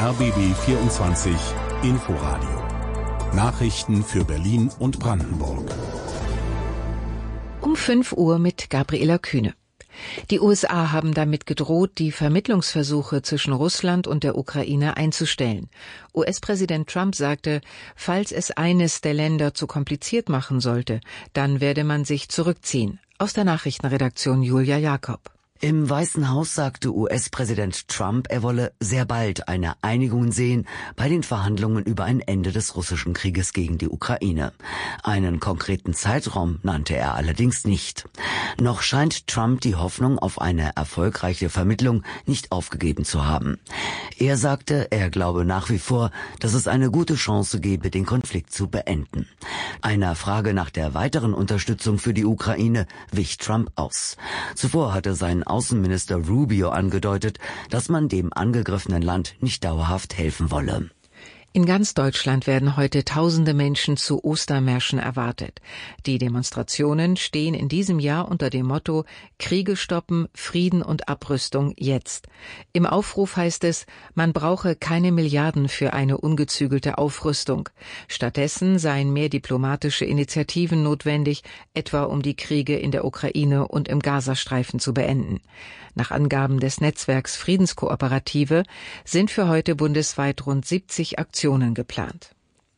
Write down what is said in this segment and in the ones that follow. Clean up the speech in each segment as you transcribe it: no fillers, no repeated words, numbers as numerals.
RBB 24 Inforadio. Nachrichten für Berlin und Brandenburg. Um 5 Uhr mit Gabriela Kühne. Die USA haben damit gedroht, die Vermittlungsversuche zwischen Russland und der Ukraine einzustellen. US-Präsident Trump sagte, falls es eines der Länder zu kompliziert machen sollte, dann werde man sich zurückziehen. Aus der Nachrichtenredaktion Julia Jakob. Im Weißen Haus sagte US-Präsident Trump, er wolle sehr bald eine Einigung sehen bei den Verhandlungen über ein Ende des russischen Krieges gegen die Ukraine. Einen konkreten Zeitraum nannte er allerdings nicht. Noch scheint Trump die Hoffnung auf eine erfolgreiche Vermittlung nicht aufgegeben zu haben. Er sagte, er glaube nach wie vor, dass es eine gute Chance gebe, den Konflikt zu beenden. Einer Frage nach der weiteren Unterstützung für die Ukraine wich Trump aus. Zuvor hatte sein Außenminister Rubio angedeutet, dass man dem angegriffenen Land nicht dauerhaft helfen wolle. In ganz Deutschland werden heute tausende Menschen zu Ostermärschen erwartet. Die Demonstrationen stehen in diesem Jahr unter dem Motto Kriege stoppen, Frieden und Abrüstung jetzt. Im Aufruf heißt es, man brauche keine Milliarden für eine ungezügelte Aufrüstung. Stattdessen seien mehr diplomatische Initiativen notwendig, etwa um die Kriege in der Ukraine und im Gazastreifen zu beenden. Nach Angaben des Netzwerks Friedenskooperative sind für heute bundesweit rund 70 Aktionen geplant.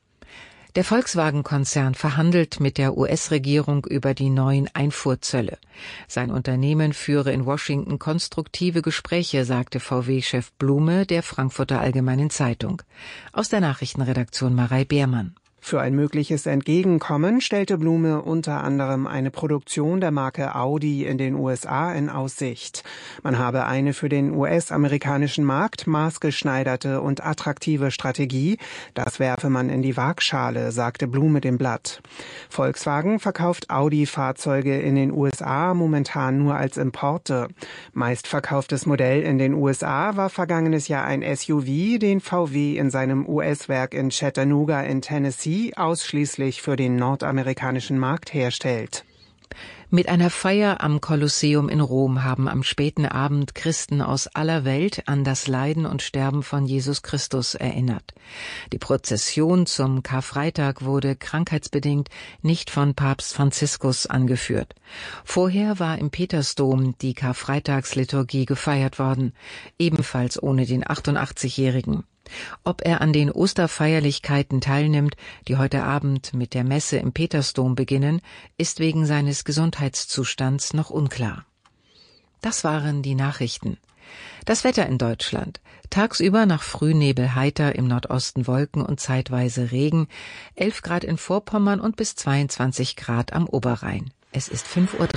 Der Volkswagen-Konzern verhandelt mit der US-Regierung über die neuen Einfuhrzölle. Sein Unternehmen führe in Washington konstruktive Gespräche, sagte VW-Chef Blume der Frankfurter Allgemeinen Zeitung. Aus der Nachrichtenredaktion Marei Beermann. Für ein mögliches Entgegenkommen stellte Blume unter anderem eine Produktion der Marke Audi in den USA in Aussicht. Man habe eine für den US-amerikanischen Markt maßgeschneiderte und attraktive Strategie. Das werfe man in die Waagschale, sagte Blume dem Blatt. Volkswagen verkauft Audi-Fahrzeuge in den USA momentan nur als Importe. Meistverkauftes Modell in den USA war vergangenes Jahr ein SUV, den VW in seinem US-Werk in Chattanooga in Tennessee ausschließlich für den nordamerikanischen Markt herstellt. Mit einer Feier am Kolosseum in Rom haben am späten Abend Christen aus aller Welt an das Leiden und Sterben von Jesus Christus erinnert. Die Prozession zum Karfreitag wurde krankheitsbedingt nicht von Papst Franziskus angeführt. Vorher war im Petersdom die Karfreitagsliturgie gefeiert worden, ebenfalls ohne den 88-Jährigen. Ob er an den Osterfeierlichkeiten teilnimmt, die heute Abend mit der Messe im Petersdom beginnen, ist wegen seines Gesundheitszustands noch unklar. Das waren die Nachrichten. Das Wetter in Deutschland. Tagsüber nach Frühnebel heiter, im Nordosten Wolken und zeitweise Regen, 11 Grad in Vorpommern und bis 22 Grad am Oberrhein. Es ist 5:03 Uhr.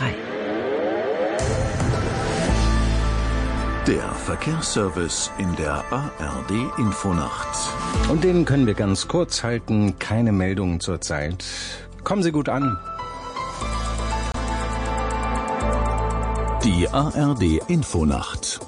Der Verkehrsservice in der ARD Infonacht. Und den können wir ganz kurz halten. Keine Meldungen zurzeit. Kommen Sie gut an. Die ARD Infonacht.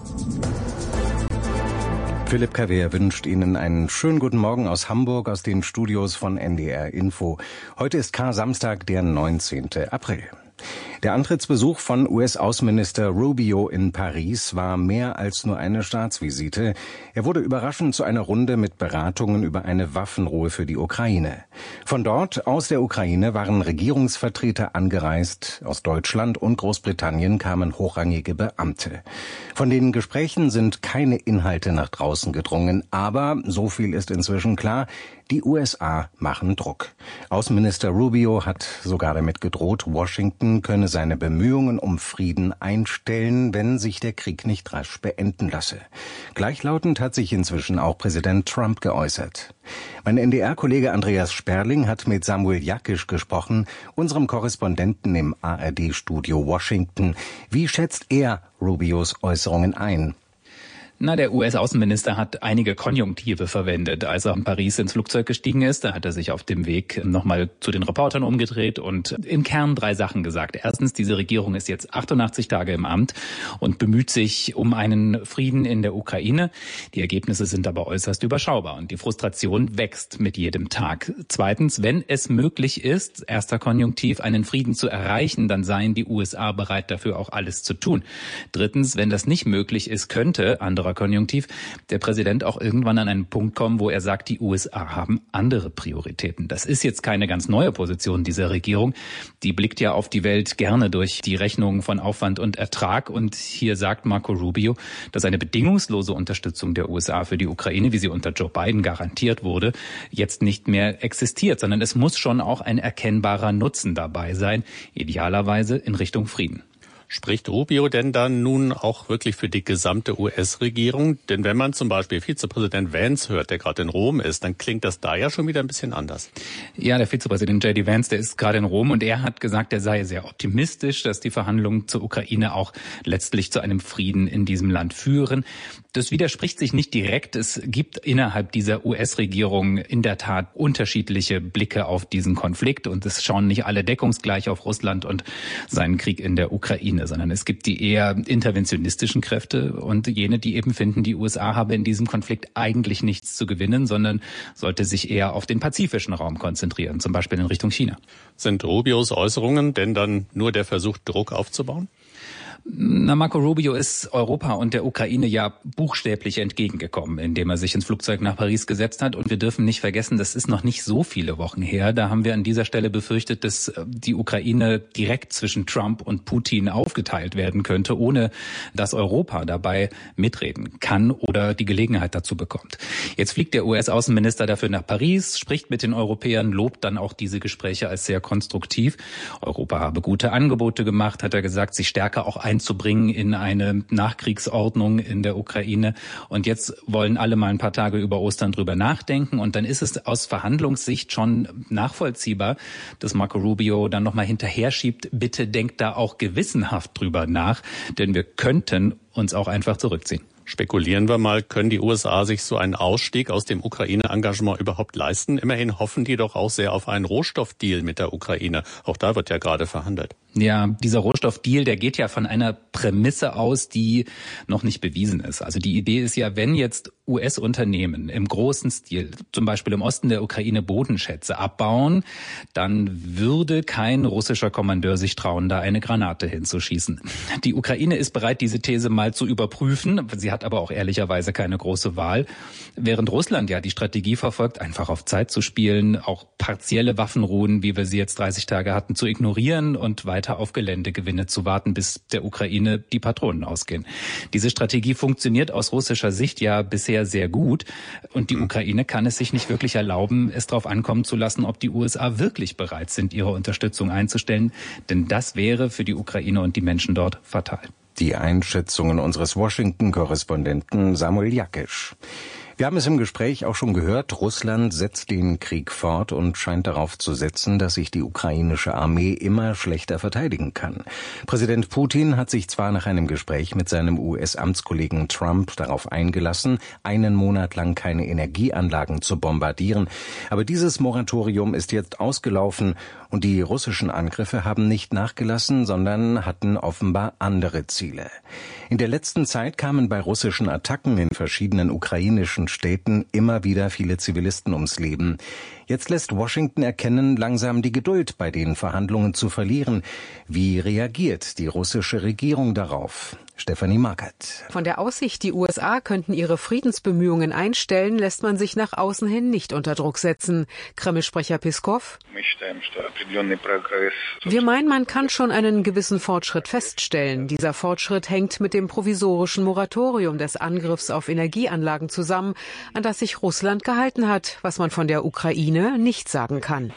Philipp Kavier wünscht Ihnen einen schönen guten Morgen aus Hamburg, aus den Studios von NDR Info. Heute ist Kar-Samstag, der 19. April. Der Antrittsbesuch von US-Außenminister Rubio in Paris war mehr als nur eine Staatsvisite. Er wurde überraschend zu einer Runde mit Beratungen über eine Waffenruhe für die Ukraine. Von dort, aus der Ukraine, waren Regierungsvertreter angereist. Aus Deutschland und Großbritannien kamen hochrangige Beamte. Von den Gesprächen sind keine Inhalte nach draußen gedrungen, aber so viel ist inzwischen klar: Die USA machen Druck. Außenminister Rubio hat sogar damit gedroht, Washington könne seine Bemühungen um Frieden einstellen, wenn sich der Krieg nicht rasch beenden lasse. Gleichlautend hat sich inzwischen auch Präsident Trump geäußert. Mein NDR-Kollege Andreas Sperling hat mit Samuel Jakisch gesprochen, unserem Korrespondenten im ARD-Studio Washington. Wie schätzt er Rubios Äußerungen ein? Der US-Außenminister hat einige Konjunktive verwendet. Als er in Paris ins Flugzeug gestiegen ist, da hat er sich auf dem Weg nochmal zu den Reportern umgedreht und im Kern 3 Sachen gesagt. Erstens, diese Regierung ist jetzt 88 Tage im Amt und bemüht sich um einen Frieden in der Ukraine. Die Ergebnisse sind aber äußerst überschaubar und die Frustration wächst mit jedem Tag. Zweitens, wenn es möglich ist, erster Konjunktiv, einen Frieden zu erreichen, dann seien die USA bereit, dafür auch alles zu tun. Drittens, wenn das nicht möglich ist, könnte, anderer Konjunktiv, der Präsident auch irgendwann an einen Punkt kommen, wo er sagt, die USA haben andere Prioritäten. Das ist jetzt keine ganz neue Position dieser Regierung. Die blickt ja auf die Welt gerne durch die Rechnungen von Aufwand und Ertrag. Und hier sagt Marco Rubio, dass eine bedingungslose Unterstützung der USA für die Ukraine, wie sie unter Joe Biden garantiert wurde, jetzt nicht mehr existiert, sondern es muss schon auch ein erkennbarer Nutzen dabei sein, idealerweise in Richtung Frieden. Spricht Rubio denn dann nun auch wirklich für die gesamte US-Regierung? Denn wenn man zum Beispiel Vizepräsident Vance hört, der gerade in Rom ist, dann klingt das da ja schon wieder ein bisschen anders. Ja, der Vizepräsident J.D. Vance, der ist gerade in Rom und er hat gesagt, er sei sehr optimistisch, dass die Verhandlungen zur Ukraine auch letztlich zu einem Frieden in diesem Land führen. Das widerspricht sich nicht direkt. Es gibt innerhalb dieser US-Regierung in der Tat unterschiedliche Blicke auf diesen Konflikt und es schauen nicht alle deckungsgleich auf Russland und seinen Krieg in der Ukraine, sondern es gibt die eher interventionistischen Kräfte und jene, die eben finden, die USA habe in diesem Konflikt eigentlich nichts zu gewinnen, sondern sollte sich eher auf den pazifischen Raum konzentrieren, zum Beispiel in Richtung China. Sind Rubios Äußerungen denn dann nur der Versuch, Druck aufzubauen? Na, Marco Rubio ist Europa und der Ukraine ja buchstäblich entgegengekommen, indem er sich ins Flugzeug nach Paris gesetzt hat. Und wir dürfen nicht vergessen, das ist noch nicht so viele Wochen her. Da haben wir an dieser Stelle befürchtet, dass die Ukraine direkt zwischen Trump und Putin aufgeteilt werden könnte, ohne dass Europa dabei mitreden kann oder die Gelegenheit dazu bekommt. Jetzt fliegt der US-Außenminister dafür nach Paris, spricht mit den Europäern, lobt dann auch diese Gespräche als sehr konstruktiv. Europa habe gute Angebote gemacht, hat er gesagt, sich stärker auch einzubringen in eine Nachkriegsordnung in der Ukraine. Und jetzt wollen alle mal ein paar Tage über Ostern drüber nachdenken. Und dann ist es aus Verhandlungssicht schon nachvollziehbar, dass Marco Rubio dann nochmal hinterher schiebt, bitte denkt da auch gewissenhaft drüber nach, denn wir könnten uns auch einfach zurückziehen. Spekulieren wir mal, können die USA sich so einen Ausstieg aus dem Ukraine-Engagement überhaupt leisten? Immerhin hoffen die doch auch sehr auf einen Rohstoffdeal mit der Ukraine. Auch da wird ja gerade verhandelt. Ja, dieser Rohstoffdeal, der geht ja von einer Prämisse aus, die noch nicht bewiesen ist. Also die Idee ist ja, wenn jetzt US-Unternehmen im großen Stil, zum Beispiel im Osten der Ukraine, Bodenschätze abbauen, dann würde kein russischer Kommandeur sich trauen, da eine Granate hinzuschießen. Die Ukraine ist bereit, diese These mal zu überprüfen. Sie hat aber auch ehrlicherweise keine große Wahl. Während Russland ja die Strategie verfolgt, einfach auf Zeit zu spielen, auch partielle Waffenruhen, wie wir sie jetzt 30 Tage hatten, zu ignorieren und weiter auf Geländegewinne zu warten, bis der Ukraine die Patronen ausgehen. Diese Strategie funktioniert aus russischer Sicht ja bisher sehr gut und die Ukraine kann es sich nicht wirklich erlauben, es darauf ankommen zu lassen, ob die USA wirklich bereit sind, ihre Unterstützung einzustellen, denn das wäre für die Ukraine und die Menschen dort fatal. Die Einschätzungen unseres Washington-Korrespondenten Samuel Jakisch. Wir haben es im Gespräch auch schon gehört, Russland setzt den Krieg fort und scheint darauf zu setzen, dass sich die ukrainische Armee immer schlechter verteidigen kann. Präsident Putin hat sich zwar nach einem Gespräch mit seinem US-Amtskollegen Trump darauf eingelassen, einen Monat lang keine Energieanlagen zu bombardieren, aber dieses Moratorium ist jetzt ausgelaufen und die russischen Angriffe haben nicht nachgelassen, sondern hatten offenbar andere Ziele. In der letzten Zeit kamen bei russischen Attacken in verschiedenen ukrainischen Städten immer wieder viele Zivilisten ums Leben. Jetzt lässt Washington erkennen, langsam die Geduld bei den Verhandlungen zu verlieren. Wie reagiert die russische Regierung darauf? Stefanie Markert. Von der Aussicht, die USA könnten ihre Friedensbemühungen einstellen, lässt man sich nach außen hin nicht unter Druck setzen. Kreml-Sprecher Peskov: Wir meinen, man kann schon einen gewissen Fortschritt feststellen. Dieser Fortschritt hängt mit dem provisorischen Moratorium des Angriffs auf Energieanlagen zusammen, an das sich Russland gehalten hat, was man von der Ukraine nicht sagen kann.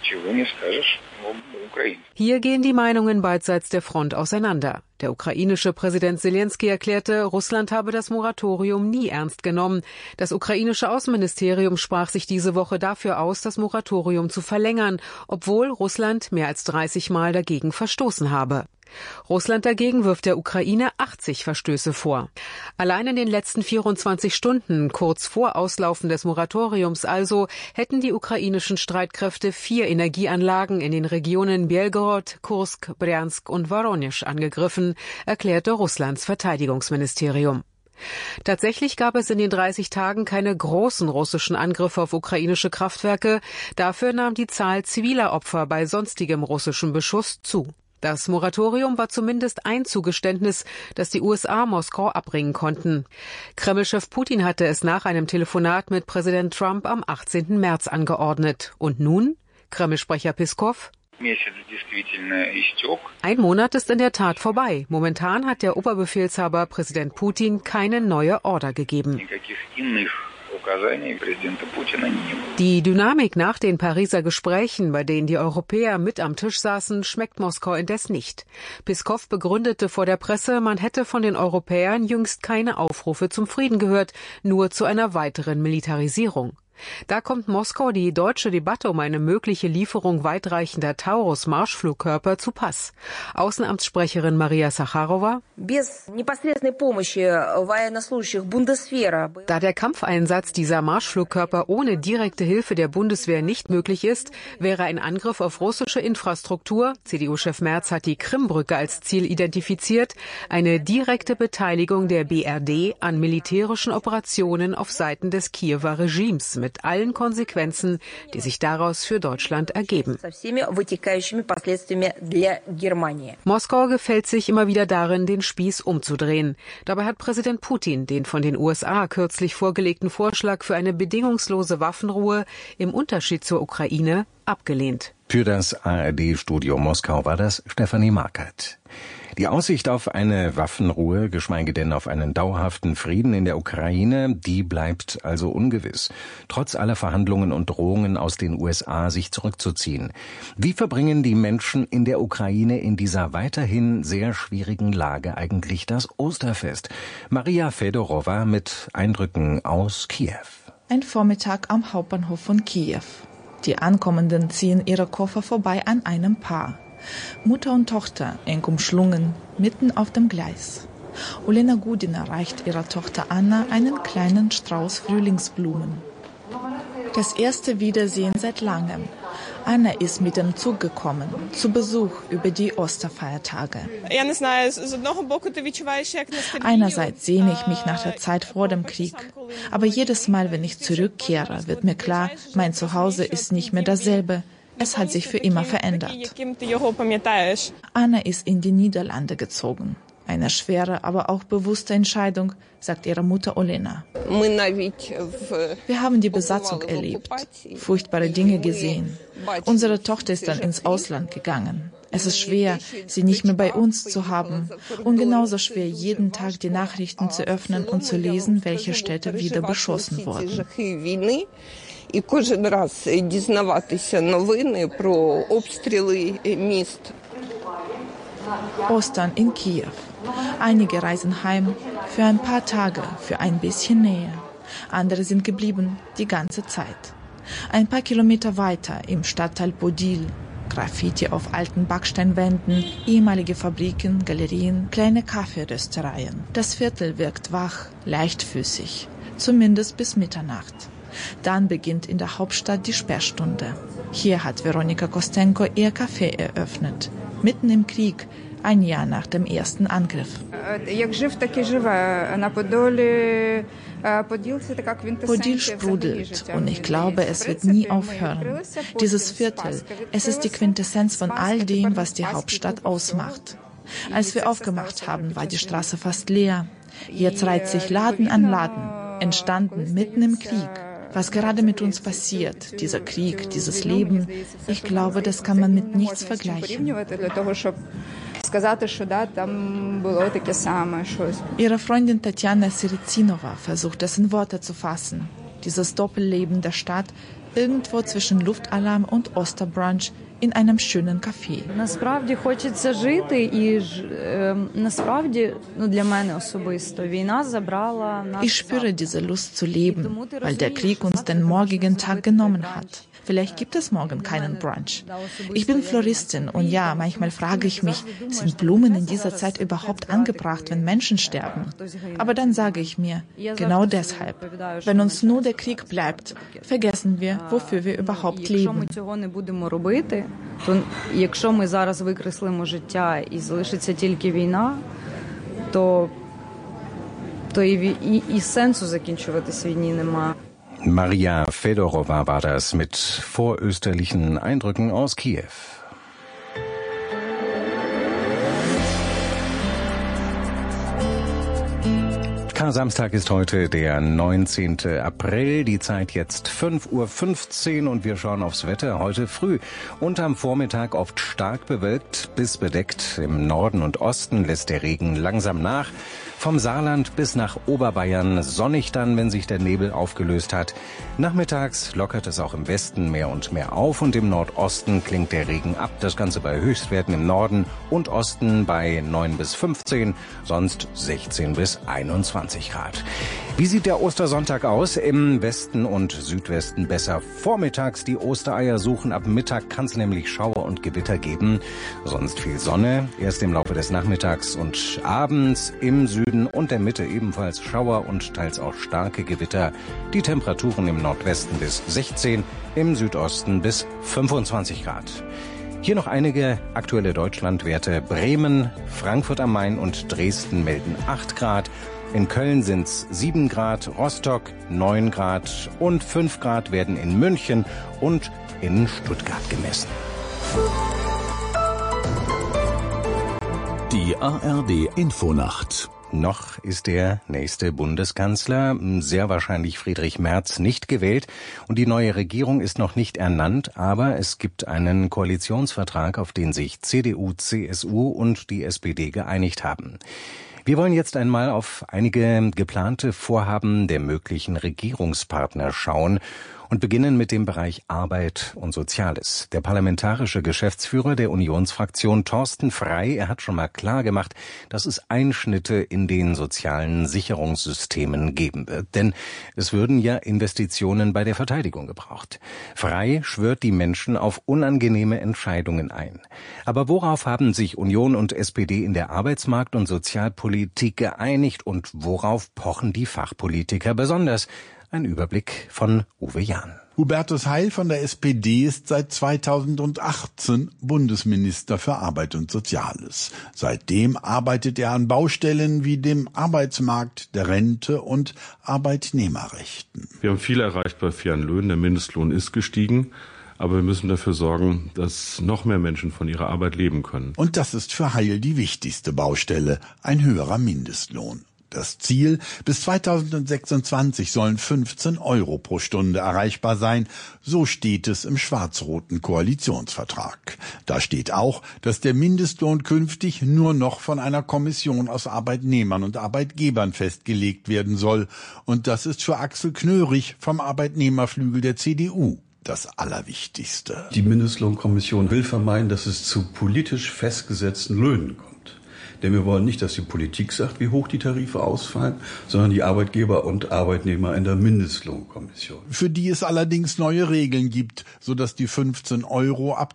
Hier gehen die Meinungen beidseits der Front auseinander. Der ukrainische Präsident Selenskyj erklärte, Russland habe das Moratorium nie ernst genommen. Das ukrainische Außenministerium sprach sich diese Woche dafür aus, das Moratorium zu verlängern, obwohl Russland mehr als 30 Mal dagegen verstoßen habe. Russland dagegen wirft der Ukraine 80 Verstöße vor. Allein in den letzten 24 Stunden, kurz vor Auslaufen des Moratoriums also, hätten die ukrainischen Streitkräfte 4 Energieanlagen in den Regionen Belgorod, Kursk, Bryansk und Woronisch angegriffen, erklärte Russlands Verteidigungsministerium. Tatsächlich gab es in den 30 Tagen keine großen russischen Angriffe auf ukrainische Kraftwerke. Dafür nahm die Zahl ziviler Opfer bei sonstigem russischem Beschuss zu. Das Moratorium war zumindest ein Zugeständnis, das die USA Moskau abbringen konnten. Kreml-Chef Putin hatte es nach einem Telefonat mit Präsident Trump am 18. März angeordnet. Und nun? Kreml-Sprecher Peskov: Ein Monat ist in der Tat vorbei. Momentan hat der Oberbefehlshaber Präsident Putin keine neue Order gegeben. Die Dynamik nach den Pariser Gesprächen, bei denen die Europäer mit am Tisch saßen, schmeckt Moskau indes nicht. Peskov begründete vor der Presse, man hätte von den Europäern jüngst keine Aufrufe zum Frieden gehört, nur zu einer weiteren Militarisierung. Da kommt Moskau die deutsche Debatte um eine mögliche Lieferung weitreichender Taurus-Marschflugkörper zu Pass. Außenamtssprecherin Maria Sacharowa: Da der Kampfeinsatz dieser Marschflugkörper ohne direkte Hilfe der Bundeswehr nicht möglich ist, wäre ein Angriff auf russische Infrastruktur, CDU-Chef Merz hat die Krimbrücke als Ziel identifiziert, eine direkte Beteiligung der BRD an militärischen Operationen auf Seiten des Kiewer Regimes mit allen Konsequenzen, die sich daraus für Deutschland ergeben. Moskau gefällt sich immer wieder darin, den Spieß umzudrehen. Dabei hat Präsident Putin den von den USA kürzlich vorgelegten Vorschlag für eine bedingungslose Waffenruhe im Unterschied zur Ukraine abgelehnt. Für das ARD-Studio Moskau war das Stefanie Markert. Die Aussicht auf eine Waffenruhe, geschweige denn auf einen dauerhaften Frieden in der Ukraine, die bleibt also ungewiss. Trotz aller Verhandlungen und Drohungen aus den USA, sich zurückzuziehen. Wie verbringen die Menschen in der Ukraine in dieser weiterhin sehr schwierigen Lage eigentlich das Osterfest? Maria Fedorowa mit Eindrücken aus Kiew. Ein Vormittag am Hauptbahnhof von Kiew. Die Ankommenden ziehen ihre Koffer vorbei an einem Paar. Mutter und Tochter, eng umschlungen, mitten auf dem Gleis. Olena Gudina reicht ihrer Tochter Anna einen kleinen Strauß Frühlingsblumen. Das erste Wiedersehen seit langem. Anna ist mit dem Zug gekommen, zu Besuch über die Osterfeiertage. Einerseits sehne ich mich nach der Zeit vor dem Krieg, aber jedes Mal, wenn ich zurückkehre, wird mir klar, mein Zuhause ist nicht mehr dasselbe. Es hat sich für immer verändert. Anna ist in die Niederlande gezogen. Eine schwere, aber auch bewusste Entscheidung, sagt ihre Mutter Olena. Wir haben die Besatzung erlebt, furchtbare Dinge gesehen. Unsere Tochter ist dann ins Ausland gegangen. Es ist schwer, sie nicht mehr bei uns zu haben. Und genauso schwer, jeden Tag die Nachrichten zu öffnen und zu lesen, welche Städte wieder beschossen wurden. І кожен раз дізнаватися новини про обстріли міст. Ostern in Kiew. Einige reisen heim für ein paar Tage, für ein bisschen Nähe. Andere sind geblieben die ganze Zeit. Ein paar Kilometer weiter im Stadtteil Podil. Graffiti auf alten Backsteinwänden, ehemalige Fabriken, Galerien, kleine Kaffeeröstereien. Das Viertel wirkt wach, leichtfüßig, zumindest bis Mitternacht. Dann beginnt in der Hauptstadt die Sperrstunde. Hier hat Veronika Kostenko ihr Café eröffnet. Mitten im Krieg, ein Jahr nach dem ersten Angriff. Podil sprudelt und ich glaube, es wird nie aufhören. Dieses Viertel, es ist die Quintessenz von all dem, was die Hauptstadt ausmacht. Als wir aufgemacht haben, war die Straße fast leer. Jetzt reiht sich Laden an Laden, entstanden mitten im Krieg. Was gerade mit uns passiert, dieser Krieg, dieses Leben, ich glaube, das kann man mit nichts vergleichen. Ihre Freundin Tatjana Sirizinova versucht es in Worte zu fassen. Dieses Doppelleben der Stadt, irgendwo zwischen Luftalarm und Osterbrunch in einem schönen Café. Ich spüre diese Lust zu leben, weil der Krieg uns den morgigen Tag genommen hat. Vielleicht gibt es morgen keinen Brunch. Ich bin Floristin und ja, manchmal frage ich mich, sind Blumen in dieser Zeit überhaupt angebracht, wenn Menschen sterben? Aber dann sage ich mir, genau deshalb. Wenn uns nur der Krieg bleibt, vergessen wir, wofür wir überhaupt leben. То якщо ми зараз викреслимо життя і залишиться тільки війна, то і сенсу закінчуватись війні немає. Maria Fedorowa war das mit vorösterlichen Eindrücken aus Kiew. Kar-Samstag ist heute der 19. April, die Zeit jetzt 5:15 Uhr und wir schauen aufs Wetter heute früh. Und am Vormittag oft stark bewölkt bis bedeckt. Im Norden und Osten lässt der Regen langsam nach. Vom Saarland bis nach Oberbayern sonnig dann, wenn sich der Nebel aufgelöst hat. Nachmittags lockert es auch im Westen mehr und mehr auf und im Nordosten klingt der Regen ab. Das Ganze bei Höchstwerten im Norden und Osten bei 9 bis 15, sonst 16 bis 21 Grad. Wie sieht der Ostersonntag aus? Im Westen und Südwesten besser vormittags die Ostereier suchen. Ab Mittag kann es nämlich Schauer und Gewitter geben. Sonst viel Sonne. Erst im Laufe des Nachmittags und abends im Süden und der Mitte ebenfalls Schauer und teils auch starke Gewitter. Die Temperaturen im Nordwesten bis 16, im Südosten bis 25 Grad. Hier noch einige aktuelle Deutschlandwerte. Bremen, Frankfurt am Main und Dresden melden 8 Grad. In Köln sind's 7 Grad, Rostock 9 Grad und 5 Grad werden in München und in Stuttgart gemessen. Die ARD Infonacht. Noch ist der nächste Bundeskanzler, sehr wahrscheinlich Friedrich Merz, nicht gewählt und die neue Regierung ist noch nicht ernannt, aber es gibt einen Koalitionsvertrag, auf den sich CDU, CSU und die SPD geeinigt haben. Wir wollen jetzt einmal auf einige geplante Vorhaben der möglichen Regierungspartner schauen und beginnen mit dem Bereich Arbeit und Soziales. Der parlamentarische Geschäftsführer der Unionsfraktion Thorsten Frey, er hat schon mal klar gemacht, dass es Einschnitte in den sozialen Sicherungssystemen geben wird. Denn es würden ja Investitionen bei der Verteidigung gebraucht. Frey schwört die Menschen auf unangenehme Entscheidungen ein. Aber worauf haben sich Union und SPD in der Arbeitsmarkt- und Sozialpolitik geeinigt und worauf pochen die Fachpolitiker besonders? Ein Überblick von Uwe Jahn. Hubertus Heil von der SPD ist seit 2018 Bundesminister für Arbeit und Soziales. Seitdem arbeitet er an Baustellen wie dem Arbeitsmarkt, der Rente und Arbeitnehmerrechten. Wir haben viel erreicht bei fairen Löhnen. Der Mindestlohn ist gestiegen. Aber wir müssen dafür sorgen, dass noch mehr Menschen von ihrer Arbeit leben können. Und das ist für Heil die wichtigste Baustelle, ein höherer Mindestlohn. Das Ziel, bis 2026 sollen 15 Euro pro Stunde erreichbar sein. So steht es im schwarz-roten Koalitionsvertrag. Da steht auch, dass der Mindestlohn künftig nur noch von einer Kommission aus Arbeitnehmern und Arbeitgebern festgelegt werden soll. Und das ist für Axel Knörig vom Arbeitnehmerflügel der CDU das Allerwichtigste. Die Mindestlohnkommission will vermeiden, dass es zu politisch festgesetzten Löhnen kommt. Denn wir wollen nicht, dass die Politik sagt, wie hoch die Tarife ausfallen, sondern die Arbeitgeber und Arbeitnehmer in der Mindestlohnkommission. Für die es allerdings neue Regeln gibt, sodass die 15 Euro ab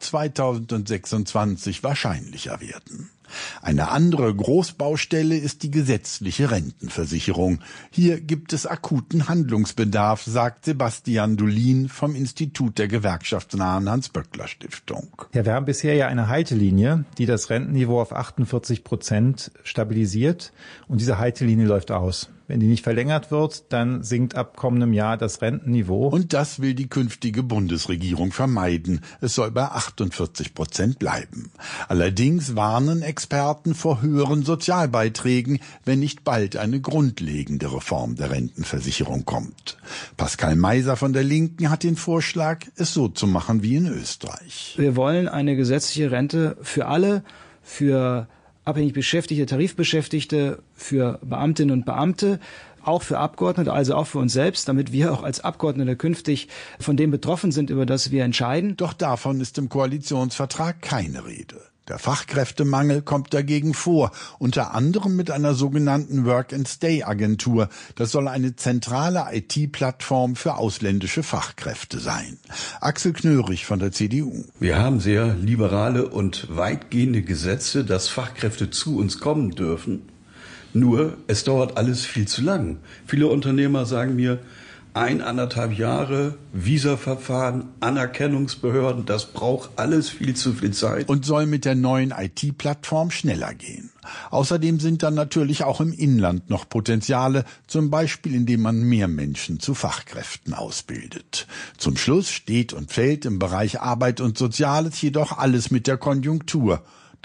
2026 wahrscheinlicher werden. Eine andere Großbaustelle ist die gesetzliche Rentenversicherung. Hier gibt es akuten Handlungsbedarf, sagt Sebastian Dulin vom Institut der gewerkschaftsnahen Hans-Böckler-Stiftung. Ja, wir haben bisher ja eine Haltelinie, die das Rentenniveau auf 48% stabilisiert. Und diese Haltelinie läuft aus. Wenn die nicht verlängert wird, dann sinkt ab kommendem Jahr das Rentenniveau. Und das will die künftige Bundesregierung vermeiden. Es soll bei 48% bleiben. Allerdings warnen Experten vor höheren Sozialbeiträgen, wenn nicht bald eine grundlegende Reform der Rentenversicherung kommt. Pascal Meiser von der Linken hat den Vorschlag, es so zu machen wie in Österreich. Wir wollen eine gesetzliche Rente für alle, für abhängig Beschäftigte, Tarifbeschäftigte, für Beamtinnen und Beamte, auch für Abgeordnete, also auch für uns selbst, damit wir auch als Abgeordnete künftig von dem betroffen sind, über das wir entscheiden. Doch davon ist im Koalitionsvertrag keine Rede. Der Fachkräftemangel kommt dagegen vor, unter anderem mit einer sogenannten Work-and-Stay-Agentur. Das soll eine zentrale IT-Plattform für ausländische Fachkräfte sein. Axel Knörig von der CDU. Wir haben sehr liberale und weitgehende Gesetze, dass Fachkräfte zu uns kommen dürfen. Nur, es dauert alles viel zu lang. Viele Unternehmer sagen mir, 1,5 Jahre, Visaverfahren, Anerkennungsbehörden, das braucht alles viel zu viel Zeit. Und soll mit der neuen IT-Plattform schneller gehen. Außerdem sind dann natürlich auch im Inland noch Potenziale, zum Beispiel indem man mehr Menschen zu Fachkräften ausbildet. Zum Schluss steht und fällt im Bereich Arbeit und Soziales jedoch alles mit der Konjunktur.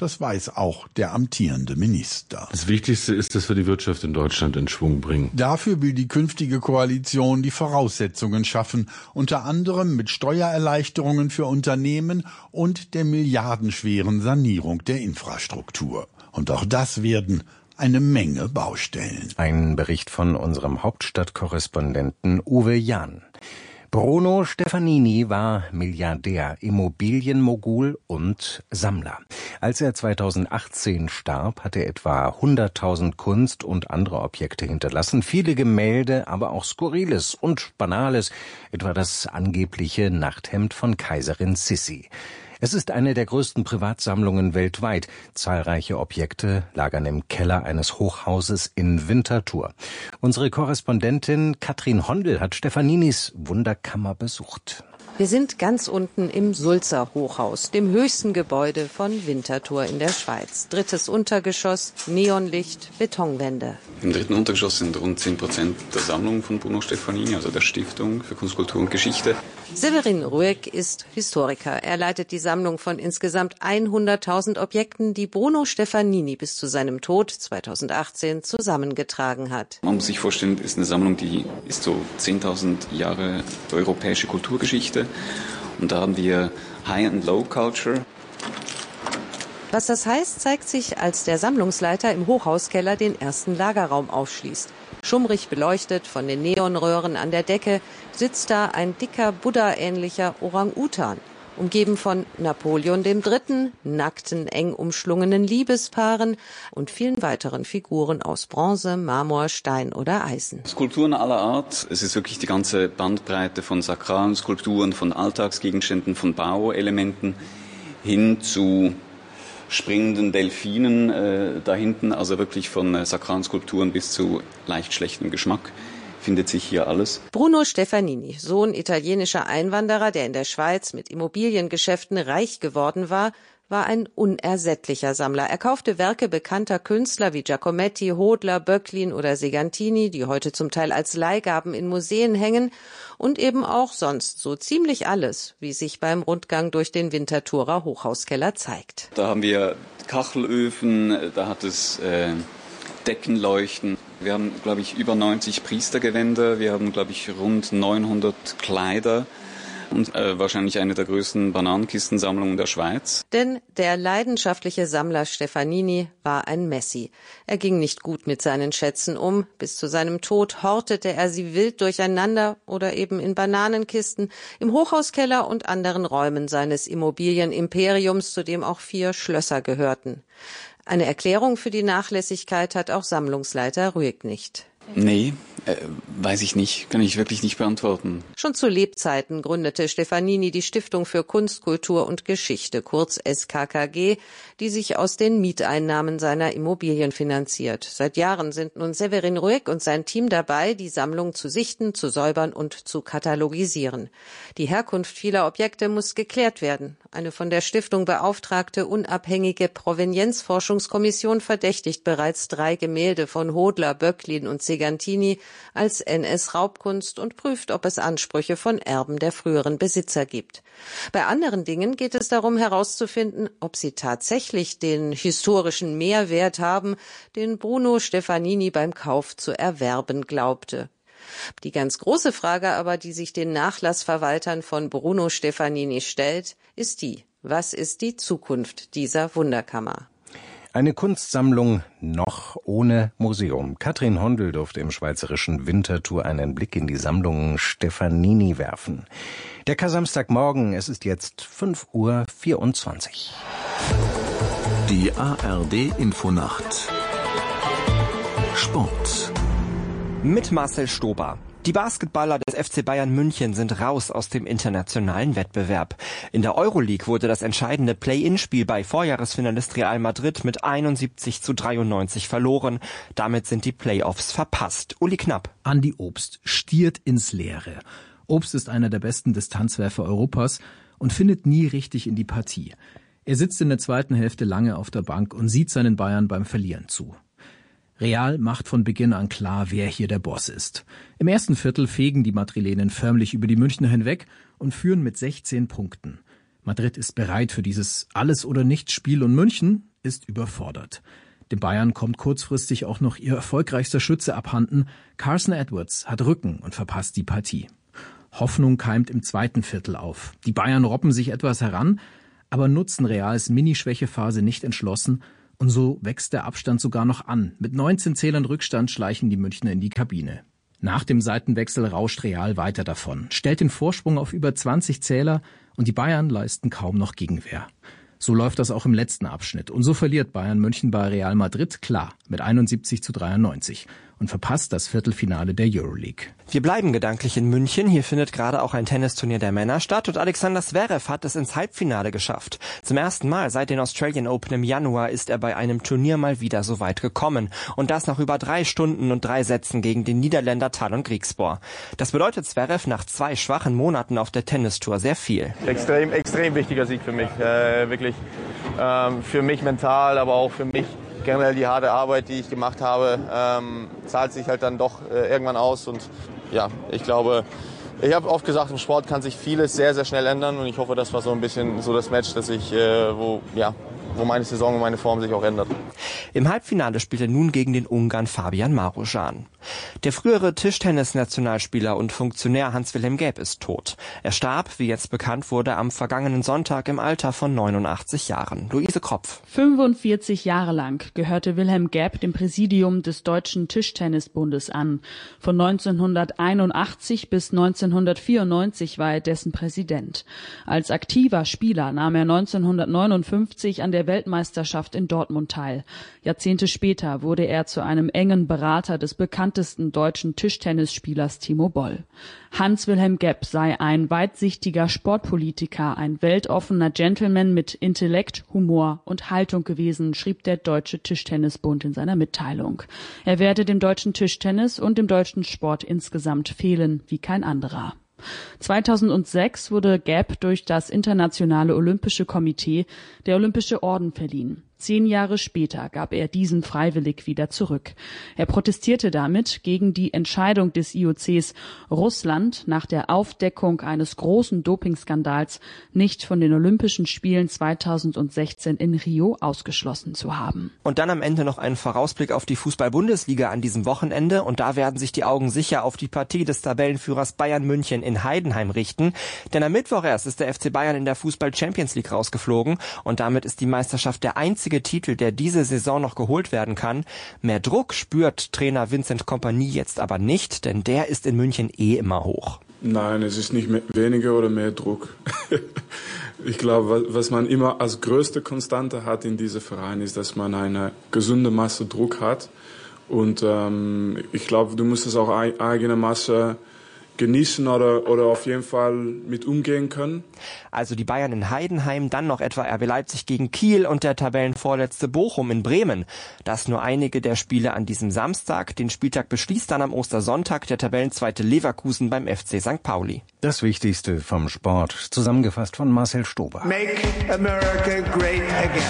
Das weiß auch der amtierende Minister. Das Wichtigste ist, dass wir die Wirtschaft in Deutschland in Schwung bringen. Dafür will die künftige Koalition die Voraussetzungen schaffen, unter anderem mit Steuererleichterungen für Unternehmen und der milliardenschweren Sanierung der Infrastruktur. Und auch das werden eine Menge Baustellen. Ein Bericht von unserem Hauptstadtkorrespondenten Uwe Jahn. Bruno Stefanini war Milliardär, Immobilienmogul und Sammler. Als er 2018 starb, hat er etwa 100.000 Kunst- und andere Objekte hinterlassen, viele Gemälde, aber auch Skurriles und Banales, etwa das angebliche Nachthemd von Kaiserin Sissi. Es ist eine der größten Privatsammlungen weltweit. Zahlreiche Objekte lagern im Keller eines Hochhauses in Winterthur. Unsere Korrespondentin Katrin Hondel hat Stefaninis Wunderkammer besucht. Wir sind ganz unten im Sulzer Hochhaus, dem höchsten Gebäude von Winterthur in der Schweiz. 3. Untergeschoss, Neonlicht, Betonwände. Im 3. Untergeschoss sind rund 10% der Sammlung von Bruno Stefanini, also der Stiftung für Kunst, Kultur und Geschichte. Severin Ruegg ist Historiker. Er leitet die Sammlung von insgesamt 100.000 Objekten, die Bruno Stefanini bis zu seinem Tod 2018 zusammengetragen hat. Man muss sich vorstellen, ist eine Sammlung, die ist so 10.000 Jahre europäische Kulturgeschichte. Und da haben wir High and Low Culture. Was das heißt, zeigt sich, als der Sammlungsleiter im Hochhauskeller den ersten Lagerraum aufschließt. Schummrig beleuchtet von den Neonröhren an der Decke sitzt da ein dicker Buddha-ähnlicher Orang-Utan, umgeben von Napoleon III., nackten, eng umschlungenen Liebespaaren und vielen weiteren Figuren aus Bronze, Marmor, Stein oder Eisen. Skulpturen aller Art. Es ist wirklich die ganze Bandbreite von sakralen Skulpturen, von Alltagsgegenständen, von Bauelementen hin zu springenden Delfinen da hinten, also wirklich von sakralen Skulpturen bis zu leicht schlechtem Geschmack. Findet sich hier alles. Bruno Stefanini, Sohn italienischer Einwanderer, der in der Schweiz mit Immobiliengeschäften reich geworden war ein unersättlicher Sammler. Er kaufte Werke bekannter Künstler wie Giacometti, Hodler, Böcklin oder Segantini, die heute zum Teil als Leihgaben in Museen hängen, und eben auch sonst so ziemlich alles, wie sich beim Rundgang durch den Winterthurer Hochhauskeller zeigt. Da haben wir Kachelöfen, da hat es Deckenleuchten. Wir haben, glaube ich, über 90 Priestergewänder. Wir haben, glaube ich, rund 900 Kleider. Und wahrscheinlich eine der größten Bananenkistensammlungen der Schweiz. Denn der leidenschaftliche Sammler Stefanini war ein Messi. Er ging nicht gut mit seinen Schätzen um. Bis zu seinem Tod hortete er sie wild durcheinander oder eben in Bananenkisten, im Hochhauskeller und anderen Räumen seines Immobilienimperiums, zu dem auch 4 Schlösser gehörten. Eine Erklärung für die Nachlässigkeit hat auch Sammlungsleiter Ruegg nicht. Nee, weiß ich nicht, kann ich wirklich nicht beantworten. Schon zu Lebzeiten gründete Stefanini die Stiftung für Kunst, Kultur und Geschichte, kurz SKKG, die sich aus den Mieteinnahmen seiner Immobilien finanziert. Seit Jahren sind nun Severin Ruegg und sein Team dabei, die Sammlung zu sichten, zu säubern und zu katalogisieren. Die Herkunft vieler Objekte muss geklärt werden. Eine von der Stiftung beauftragte unabhängige Provenienzforschungskommission verdächtigt bereits 3 Gemälde von Hodler, Böcklin und Segantini als NS-Raubkunst und prüft, ob es Ansprüche von Erben der früheren Besitzer gibt. Bei anderen Dingen geht es darum herauszufinden, ob sie tatsächlich den historischen Mehrwert haben, den Bruno Stefanini beim Kauf zu erwerben glaubte. Die ganz große Frage aber, die sich den Nachlassverwaltern von Bruno Stefanini stellt, ist die: Was ist die Zukunft dieser Wunderkammer? Eine Kunstsammlung noch ohne Museum. Katrin Hondel durfte im schweizerischen Winterthur einen Blick in die Sammlung Stefanini werfen. Der Kar-Samstagmorgen, es ist jetzt 5:24 Uhr. Die ARD-Infonacht. Sport. Mit Marcel Stober. Die Basketballer des FC Bayern München sind raus aus dem internationalen Wettbewerb. In der Euroleague wurde das entscheidende Play-in-Spiel bei Vorjahresfinalist Real Madrid mit 71:93 verloren. Damit sind die Playoffs verpasst. Uli Knapp. Andi Obst stiert ins Leere. Obst ist einer der besten Distanzwerfer Europas und findet nie richtig in die Partie. Er sitzt in der zweiten Hälfte lange auf der Bank und sieht seinen Bayern beim Verlieren zu. Real macht von Beginn an klar, wer hier der Boss ist. Im ersten Viertel fegen die Madrilenen förmlich über die Münchner hinweg und führen mit 16 Punkten. Madrid ist bereit für dieses Alles-oder-Nichts-Spiel und München ist überfordert. Den Bayern kommt kurzfristig auch noch ihr erfolgreichster Schütze abhanden. Carson Edwards hat Rücken und verpasst die Partie. Hoffnung keimt im zweiten Viertel auf. Die Bayern robben sich etwas heran, aber nutzen Reals Mini-Schwächephase nicht entschlossen und so wächst der Abstand sogar noch an. Mit 19 Zählern Rückstand schleichen die Münchner in die Kabine. Nach dem Seitenwechsel rauscht Real weiter davon, stellt den Vorsprung auf über 20 Zähler und die Bayern leisten kaum noch Gegenwehr. So läuft das auch im letzten Abschnitt. Und so verliert Bayern München bei Real Madrid klar mit 71:93 und verpasst das Viertelfinale der Euroleague. Wir bleiben gedanklich in München. Hier findet gerade auch ein Tennisturnier der Männer statt und Alexander Zverev hat es ins Halbfinale geschafft. Zum ersten Mal seit den Australian Open im Januar ist er bei einem Turnier mal wieder so weit gekommen. Und das nach über 3 Stunden und 3 Sätzen gegen den Niederländer Talon Griekspoor. Das bedeutet Zverev nach 2 schwachen Monaten auf der Tennistour sehr viel. Extrem wichtiger Sieg für mich. Wirklich für mich mental, aber auch für mich generell die harte Arbeit, die ich gemacht habe, zahlt sich halt dann doch irgendwann aus. Und ja, ich glaube, ich habe oft gesagt, im Sport kann sich vieles sehr, sehr schnell ändern. Und ich hoffe, das war so ein bisschen so das Match, dass ich, wo meine Saison und meine Form sich auch ändert. Im Halbfinale spielt er nun gegen den Ungarn Fabian Marujan. Der frühere Tischtennis-Nationalspieler und Funktionär Hans-Wilhelm Gaeb ist tot. Er starb, wie jetzt bekannt wurde, am vergangenen Sonntag im Alter von 89 Jahren. Luise Kropf. 45 Jahre lang gehörte Wilhelm Gaeb dem Präsidium des Deutschen Tischtennisbundes an. Von 1981 bis 1994 war er dessen Präsident. Als aktiver Spieler nahm er 1959 an der Weltmeisterschaft in Dortmund teil. Jahrzehnte später wurde er zu einem engen Berater des bekanntesten deutschen Tischtennisspielers Timo Boll. Hans-Wilhelm Gaeb sei ein weitsichtiger Sportpolitiker, ein weltoffener Gentleman mit Intellekt, Humor und Haltung gewesen, schrieb der Deutsche Tischtennisbund in seiner Mitteilung. Er werde dem deutschen Tischtennis und dem deutschen Sport insgesamt fehlen wie kein anderer. 2006 wurde Gaeb durch das Internationale Olympische Komitee der Olympische Orden verliehen. 10 Jahre später gab er diesen freiwillig wieder zurück. Er protestierte damit gegen die Entscheidung des IOCs, Russland nach der Aufdeckung eines großen Dopingskandals nicht von den Olympischen Spielen 2016 in Rio ausgeschlossen zu haben. Und dann am Ende noch ein Vorausblick auf die Fußball-Bundesliga an diesem Wochenende. Und da werden sich die Augen sicher auf die Partie des Tabellenführers Bayern München in Heidenheim richten. Denn am Mittwoch erst ist der FC Bayern in der Fußball-Champions League rausgeflogen. Und damit ist die Meisterschaft der einzige Titel, der diese Saison noch geholt werden kann. Mehr Druck spürt Trainer Vincent Kompany jetzt aber nicht, denn der ist in München immer hoch. Nein, es ist nicht weniger oder mehr Druck. Ich glaube, was man immer als größte Konstante hat in diesem Verein, ist, dass man eine gesunde Masse Druck hat. Und ich glaube, du musst es auch eigene Masse genießen oder auf jeden Fall mit umgehen können. Also die Bayern in Heidenheim, dann noch etwa RB Leipzig gegen Kiel und der Tabellenvorletzte Bochum in Bremen. Das nur einige der Spiele an diesem Samstag. Den Spieltag beschließt dann am Ostersonntag der Tabellenzweite Leverkusen beim FC St. Pauli. Das Wichtigste vom Sport, zusammengefasst von Marcel Stober. Make America great again.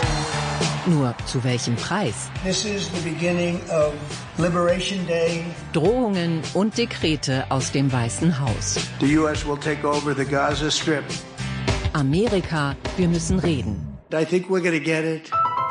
Nur zu welchem Preis? This is the beginning of Liberation Day. Drohungen und Dekrete aus dem Weißen Haus. The US will take over the Gaza Strip. Amerika, wir müssen reden. I think we're gonna get it.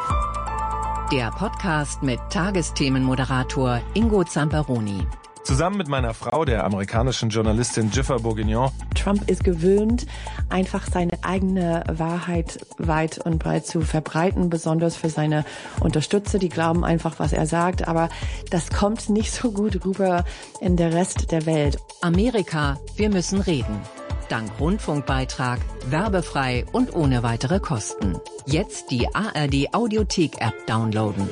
Der Podcast mit Tagesthemenmoderator Ingo Zamperoni. Zusammen mit meiner Frau, der amerikanischen Journalistin Jiffer Bourguignon. Trump ist gewöhnt, einfach seine eigene Wahrheit weit und breit zu verbreiten, besonders für seine Unterstützer, die glauben einfach, was er sagt. Aber das kommt nicht so gut rüber in der Rest der Welt. Amerika, wir müssen reden. Dank Rundfunkbeitrag, werbefrei und ohne weitere Kosten. Jetzt die ARD Audiothek App downloaden.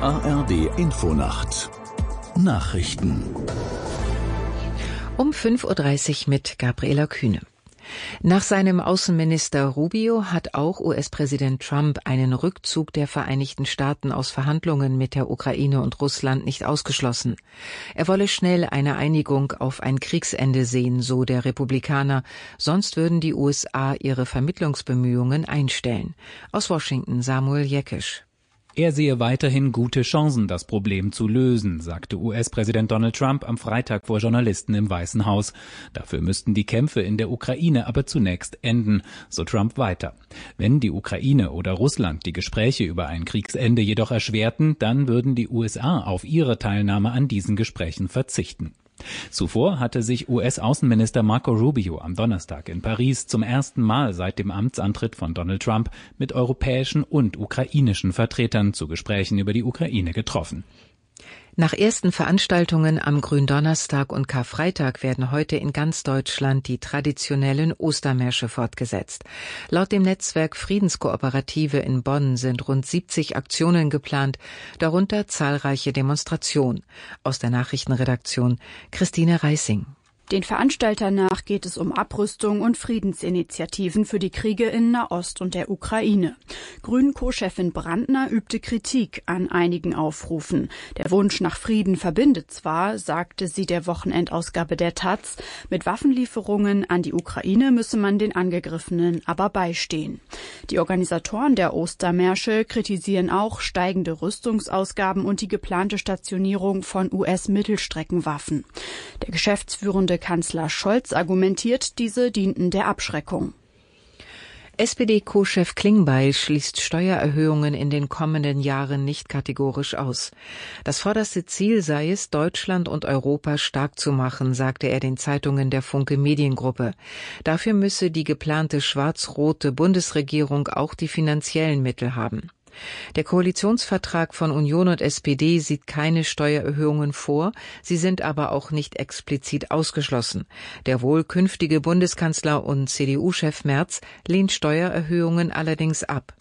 ARD Infonacht Nachrichten um 5:30 Uhr mit Gabriela Kühne. Nach seinem Außenminister Rubio hat auch US-Präsident Trump einen Rückzug der Vereinigten Staaten aus Verhandlungen mit der Ukraine und Russland nicht ausgeschlossen. Er wolle schnell eine Einigung auf ein Kriegsende sehen, so der Republikaner, sonst würden die USA ihre Vermittlungsbemühungen einstellen. Aus Washington Samuel Jekisch. Er sehe weiterhin gute Chancen, das Problem zu lösen, sagte US-Präsident Donald Trump am Freitag vor Journalisten im Weißen Haus. Dafür müssten die Kämpfe in der Ukraine aber zunächst enden, so Trump weiter. Wenn die Ukraine oder Russland die Gespräche über ein Kriegsende jedoch erschwerten, dann würden die USA auf ihre Teilnahme an diesen Gesprächen verzichten. Zuvor hatte sich US-Außenminister Marco Rubio am Donnerstag in Paris zum ersten Mal seit dem Amtsantritt von Donald Trump mit europäischen und ukrainischen Vertretern zu Gesprächen über die Ukraine getroffen. Nach ersten Veranstaltungen am Gründonnerstag und Karfreitag werden heute in ganz Deutschland die traditionellen Ostermärsche fortgesetzt. Laut dem Netzwerk Friedenskooperative in Bonn sind rund 70 Aktionen geplant, darunter zahlreiche Demonstrationen. Aus der Nachrichtenredaktion Christine Reissing. Den Veranstaltern nach geht es um Abrüstung und Friedensinitiativen für die Kriege in Nahost und der Ukraine. Grünen-Co-Chefin Brandner übte Kritik an einigen Aufrufen. Der Wunsch nach Frieden verbindet zwar, sagte sie der Wochenendausgabe der Taz, mit Waffenlieferungen an die Ukraine müsse man den Angegriffenen aber beistehen. Die Organisatoren der Ostermärsche kritisieren auch steigende Rüstungsausgaben und die geplante Stationierung von US-Mittelstreckenwaffen. Der geschäftsführende Kanzler Scholz argumentiert, diese dienten der Abschreckung. SPD-Co-Chef Klingbeil schließt Steuererhöhungen in den kommenden Jahren nicht kategorisch aus. Das vorderste Ziel sei es, Deutschland und Europa stark zu machen, sagte er den Zeitungen der Funke Mediengruppe. Dafür müsse die geplante schwarz-rote Bundesregierung auch die finanziellen Mittel haben. Der Koalitionsvertrag von Union und SPD sieht keine Steuererhöhungen vor, sie sind aber auch nicht explizit ausgeschlossen. Der wohl künftige Bundeskanzler und CDU-Chef Merz lehnt Steuererhöhungen allerdings ab.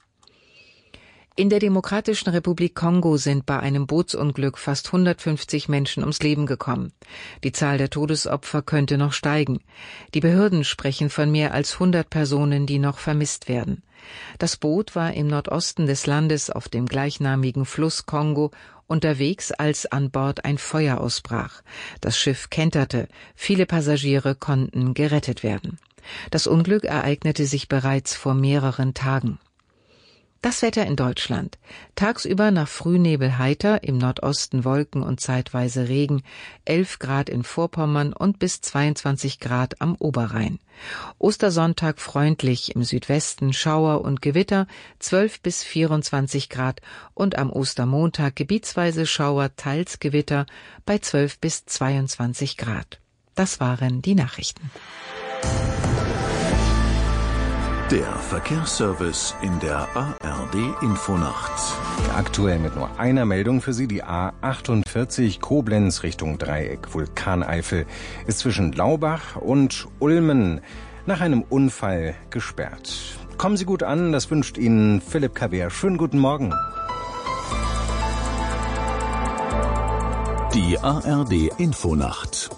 In der Demokratischen Republik Kongo sind bei einem Bootsunglück fast 150 Menschen ums Leben gekommen. Die Zahl der Todesopfer könnte noch steigen. Die Behörden sprechen von mehr als 100 Personen, die noch vermisst werden. Das Boot war im Nordosten des Landes auf dem gleichnamigen Fluss Kongo unterwegs, als an Bord ein Feuer ausbrach. Das Schiff kenterte, viele Passagiere konnten gerettet werden. Das Unglück ereignete sich bereits vor mehreren Tagen. Das Wetter in Deutschland. Tagsüber nach Frühnebel heiter, im Nordosten Wolken und zeitweise Regen, 11 Grad in Vorpommern und bis 22 Grad am Oberrhein. Ostersonntag freundlich, im Südwesten Schauer und Gewitter, 12 bis 24 Grad und am Ostermontag gebietsweise Schauer, teils Gewitter bei 12 bis 22 Grad. Das waren die Nachrichten. Der Verkehrsservice in der ARD Infonacht. Aktuell mit nur einer Meldung für Sie. Die A48 Koblenz Richtung Dreieck Vulkaneifel ist zwischen Laubach und Ulmen nach einem Unfall gesperrt. Kommen Sie gut an, das wünscht Ihnen Philipp Kaber. Schönen guten Morgen. Die ARD Infonacht.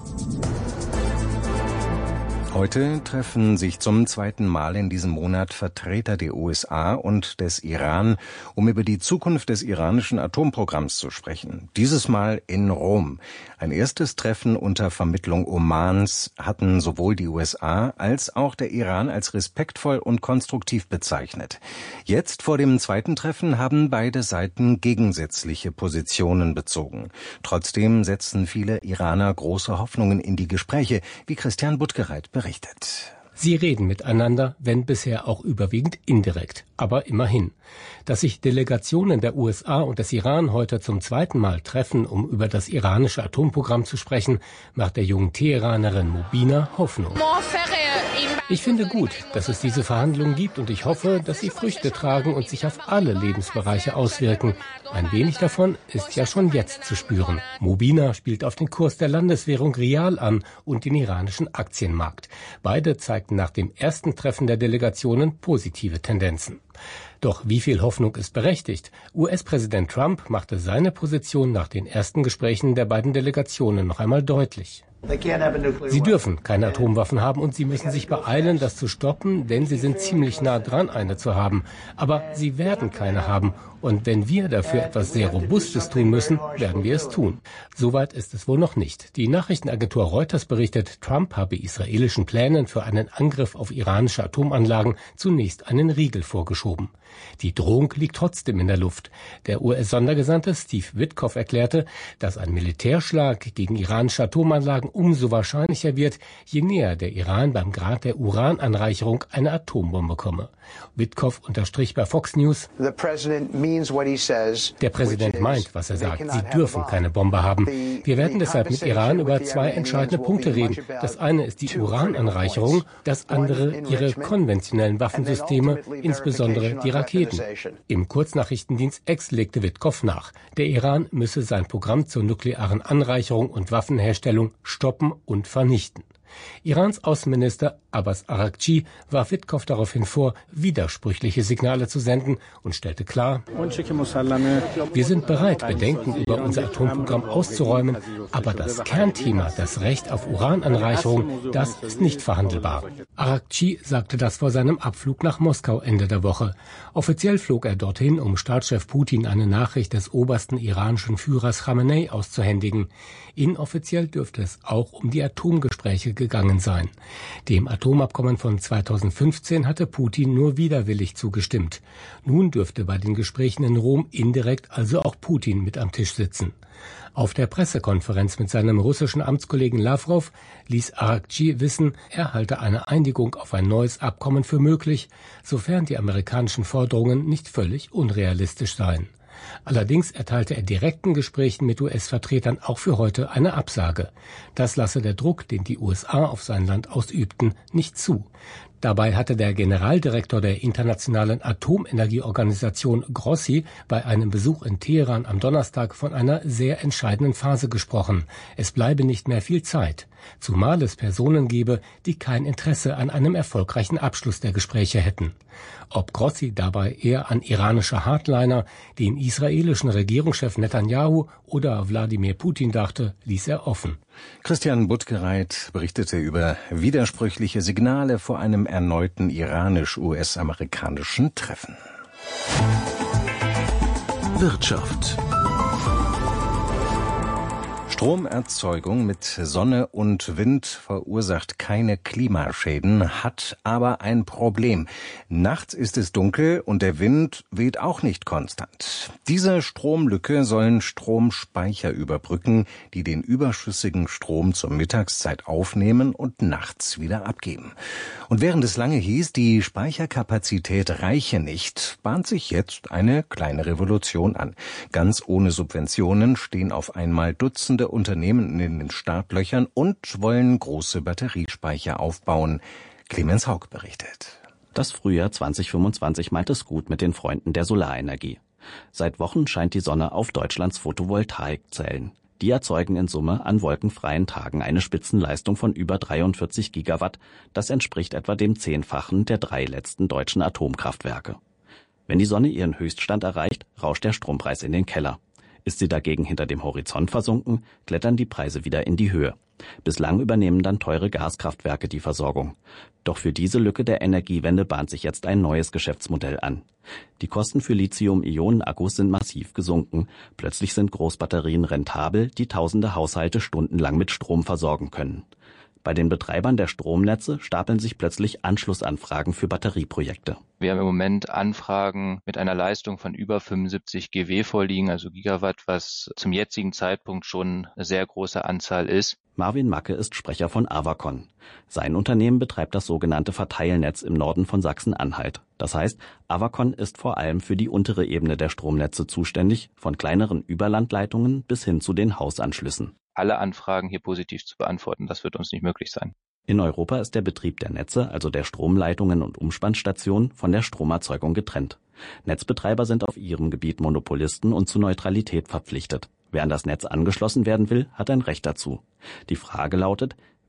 Heute treffen sich zum zweiten Mal in diesem Monat Vertreter der USA und des Iran, um über die Zukunft des iranischen Atomprogramms zu sprechen. Dieses Mal in Rom. Ein erstes Treffen unter Vermittlung Omans hatten sowohl die USA als auch der Iran als respektvoll und konstruktiv bezeichnet. Jetzt vor dem zweiten Treffen haben beide Seiten gegensätzliche Positionen bezogen. Trotzdem setzen viele Iraner große Hoffnungen in die Gespräche, wie Christian Buttgereit berichtet. Sie reden miteinander, wenn bisher auch überwiegend indirekt, aber immerhin. Dass sich Delegationen der USA und des Iran heute zum zweiten Mal treffen, um über das iranische Atomprogramm zu sprechen, macht der jungen Teheranerin Mubina Hoffnung. Ich finde gut, dass es diese Verhandlungen gibt und ich hoffe, dass sie Früchte tragen und sich auf alle Lebensbereiche auswirken. Ein wenig davon ist ja schon jetzt zu spüren. Mubina spielt auf den Kurs der Landeswährung Rial an und den iranischen Aktienmarkt. Beide zeigen zeigten nach dem ersten Treffen der Delegationen positive Tendenzen. Doch wie viel Hoffnung ist berechtigt? US-Präsident Trump machte seine Position nach den ersten Gesprächen der beiden Delegationen noch einmal deutlich. Sie dürfen keine Atomwaffen haben und sie müssen sich beeilen, das zu stoppen, denn sie sind ziemlich nah dran, eine zu haben. Aber sie werden keine haben. Und wenn wir dafür etwas sehr Robustes tun müssen, werden wir es tun. Soweit ist es wohl noch nicht. Die Nachrichtenagentur Reuters berichtet, Trump habe israelischen Plänen für einen Angriff auf iranische Atomanlagen zunächst einen Riegel vorgeschoben. Die Drohung liegt trotzdem in der Luft. Der US-Sondergesandte Steve Witkoff erklärte, dass ein Militärschlag gegen iranische Atomanlagen umso wahrscheinlicher wird, je näher der Iran beim Grad der Urananreicherung eine Atombombe komme. Witkoff unterstrich bei Fox News: Der Präsident meint, was er sagt. Sie dürfen keine Bombe haben. Wir werden deshalb mit Iran über zwei entscheidende Punkte reden. Das eine ist die Urananreicherung, das andere ihre konventionellen Waffensysteme, insbesondere die Raketen. Im Kurznachrichtendienst X legte Witkoff nach. Der Iran müsse sein Programm zur nuklearen Anreicherung und Waffenherstellung stoppen und vernichten. Irans Außenminister Abbas Araghchi warf Witkoff daraufhin vor, widersprüchliche Signale zu senden und stellte klar: Wir sind bereit, Bedenken über unser Atomprogramm auszuräumen, aber das Kernthema, das Recht auf Urananreicherung, das ist nicht verhandelbar. Araghchi sagte das vor seinem Abflug nach Moskau Ende der Woche. Offiziell flog er dorthin, um Staatschef Putin eine Nachricht des obersten iranischen Führers Khamenei auszuhändigen. Inoffiziell dürfte es auch um die Atomgespräche gegangen sein. Dem Atomabkommen von 2015 hatte Putin nur widerwillig zugestimmt. Nun dürfte bei den Gesprächen in Rom indirekt also auch Putin mit am Tisch sitzen. Auf der Pressekonferenz mit seinem russischen Amtskollegen Lavrov ließ Araghchi wissen, er halte eine Einigung auf ein neues Abkommen für möglich, sofern die amerikanischen Forderungen nicht völlig unrealistisch seien. Allerdings erteilte er direkten Gesprächen mit US-Vertretern auch für heute eine Absage. Das lasse der Druck, den die USA auf sein Land ausübten, nicht zu. Dabei hatte der Generaldirektor der Internationalen Atomenergieorganisation Grossi bei einem Besuch in Teheran am Donnerstag von einer sehr entscheidenden Phase gesprochen. Es bleibe nicht mehr viel Zeit, zumal es Personen gebe, die kein Interesse an einem erfolgreichen Abschluss der Gespräche hätten. Ob Grossi dabei eher an iranische Hardliner, den israelischen Regierungschef Netanyahu oder Wladimir Putin dachte, ließ er offen. Christian Buttgereit berichtete über widersprüchliche Signale vor einem erneuten iranisch-US-amerikanischen Treffen. Wirtschaft. Stromerzeugung mit Sonne und Wind verursacht keine Klimaschäden, hat aber ein Problem. Nachts ist es dunkel und der Wind weht auch nicht konstant. Diese Stromlücke sollen Stromspeicher überbrücken, die den überschüssigen Strom zur Mittagszeit aufnehmen und nachts wieder abgeben. Und während es lange hieß, die Speicherkapazität reiche nicht, bahnt sich jetzt eine kleine Revolution an. Ganz ohne Subventionen stehen auf einmal Dutzende Unternehmen in den Startlöchern und wollen große Batteriespeicher aufbauen. Clemens Haug berichtet. Das Frühjahr 2025 meint es gut mit den Freunden der Solarenergie. Seit Wochen scheint die Sonne auf Deutschlands Photovoltaikzellen. Die erzeugen in Summe an wolkenfreien Tagen eine Spitzenleistung von über 43 Gigawatt. Das entspricht etwa dem 10-fachen der 3 letzten deutschen Atomkraftwerke. Wenn die Sonne ihren Höchststand erreicht, rauscht der Strompreis in den Keller. Ist sie dagegen hinter dem Horizont versunken, klettern die Preise wieder in die Höhe. Bislang übernehmen dann teure Gaskraftwerke die Versorgung. Doch für diese Lücke der Energiewende bahnt sich jetzt ein neues Geschäftsmodell an. Die Kosten für Lithium-Ionen-Akkus sind massiv gesunken. Plötzlich sind Großbatterien rentabel, die tausende Haushalte stundenlang mit Strom versorgen können. Bei den Betreibern der Stromnetze stapeln sich plötzlich Anschlussanfragen für Batterieprojekte. Wir haben im Moment Anfragen mit einer Leistung von über 75 GW vorliegen, also Gigawatt, was zum jetzigen Zeitpunkt schon eine sehr große Anzahl ist. Marvin Macke ist Sprecher von Avacon. Sein Unternehmen betreibt das sogenannte Verteilnetz im Norden von Sachsen-Anhalt. Das heißt, Avacon ist vor allem für die untere Ebene der Stromnetze zuständig, von kleineren Überlandleitungen bis hin zu den Hausanschlüssen. Alle Anfragen hier positiv zu beantworten, das wird uns nicht möglich sein. In Europa ist der Betrieb der Netze, also der Stromleitungen und Umspannstationen, von der Stromerzeugung getrennt. Netzbetreiber sind auf ihrem Gebiet Monopolisten und zu Neutralität verpflichtet. Wer an das Netz angeschlossen werden will, hat ein Recht dazu. Die Frage lautet,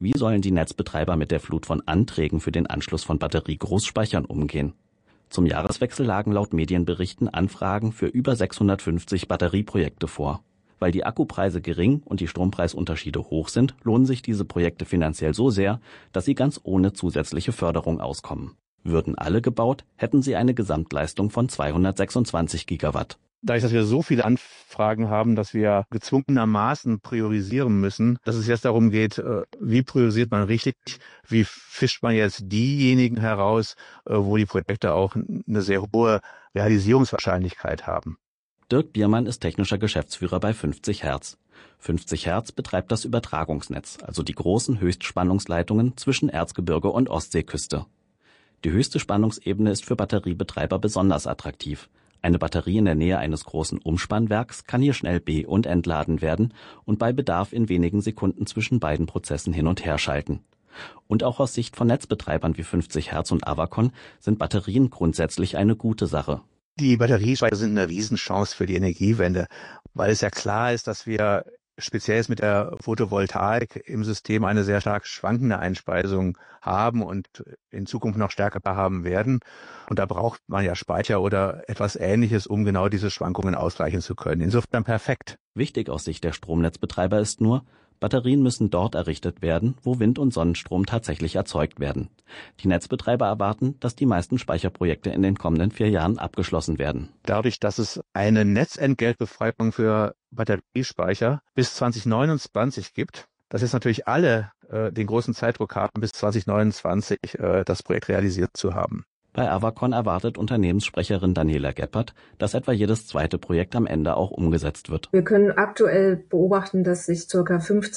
Wie sollen die Netzbetreiber mit der Flut von Anträgen für den Anschluss von Batteriegroßspeichern umgehen? Zum Jahreswechsel lagen laut Medienberichten Anfragen für über 650 Batterieprojekte vor. Weil die Akkupreise gering und die Strompreisunterschiede hoch sind, lohnen sich diese Projekte finanziell so sehr, dass sie ganz ohne zusätzliche Förderung auskommen. Würden alle gebaut, hätten sie eine Gesamtleistung von 226 Gigawatt. Dadurch, dass wir so viele Anfragen haben, dass wir gezwungenermaßen priorisieren müssen, dass es jetzt darum geht, wie priorisiert man richtig, wie fischt man jetzt diejenigen heraus, wo die Projekte auch eine sehr hohe Realisierungswahrscheinlichkeit haben. Dirk Biermann ist technischer Geschäftsführer bei 50 Hertz. 50 Hertz betreibt das Übertragungsnetz, also die großen Höchstspannungsleitungen zwischen Erzgebirge und Ostseeküste. Die höchste Spannungsebene ist für Batteriebetreiber besonders attraktiv. Eine Batterie in der Nähe eines großen Umspannwerks kann hier schnell be- und entladen werden und bei Bedarf in wenigen Sekunden zwischen beiden Prozessen hin und her schalten. Und auch aus Sicht von Netzbetreibern wie 50 Hertz und Avacon sind Batterien grundsätzlich eine gute Sache. Die Batteriespeicher sind eine Riesenchance für die Energiewende, weil es ja klar ist, dass wir speziell mit der Photovoltaik im System eine sehr stark schwankende Einspeisung haben und in Zukunft noch stärker haben werden. Und da braucht man ja Speicher oder etwas Ähnliches, um genau diese Schwankungen ausgleichen zu können. Insofern perfekt. Wichtig aus Sicht der Stromnetzbetreiber ist nur, Batterien müssen dort errichtet werden, wo Wind- und Sonnenstrom tatsächlich erzeugt werden. Die Netzbetreiber erwarten, dass die meisten Speicherprojekte in den kommenden 4 Jahren abgeschlossen werden. Dadurch, dass es eine Netzentgeltbefreiung für Batteriespeicher bis 2029 gibt, dass jetzt natürlich alle den großen Zeitdruck haben, bis 2029 das Projekt realisiert zu haben. Bei Avacon erwartet Unternehmenssprecherin Daniela Geppert, dass etwa jedes zweite Projekt am Ende auch umgesetzt wird. Wir können aktuell beobachten, dass sich ca.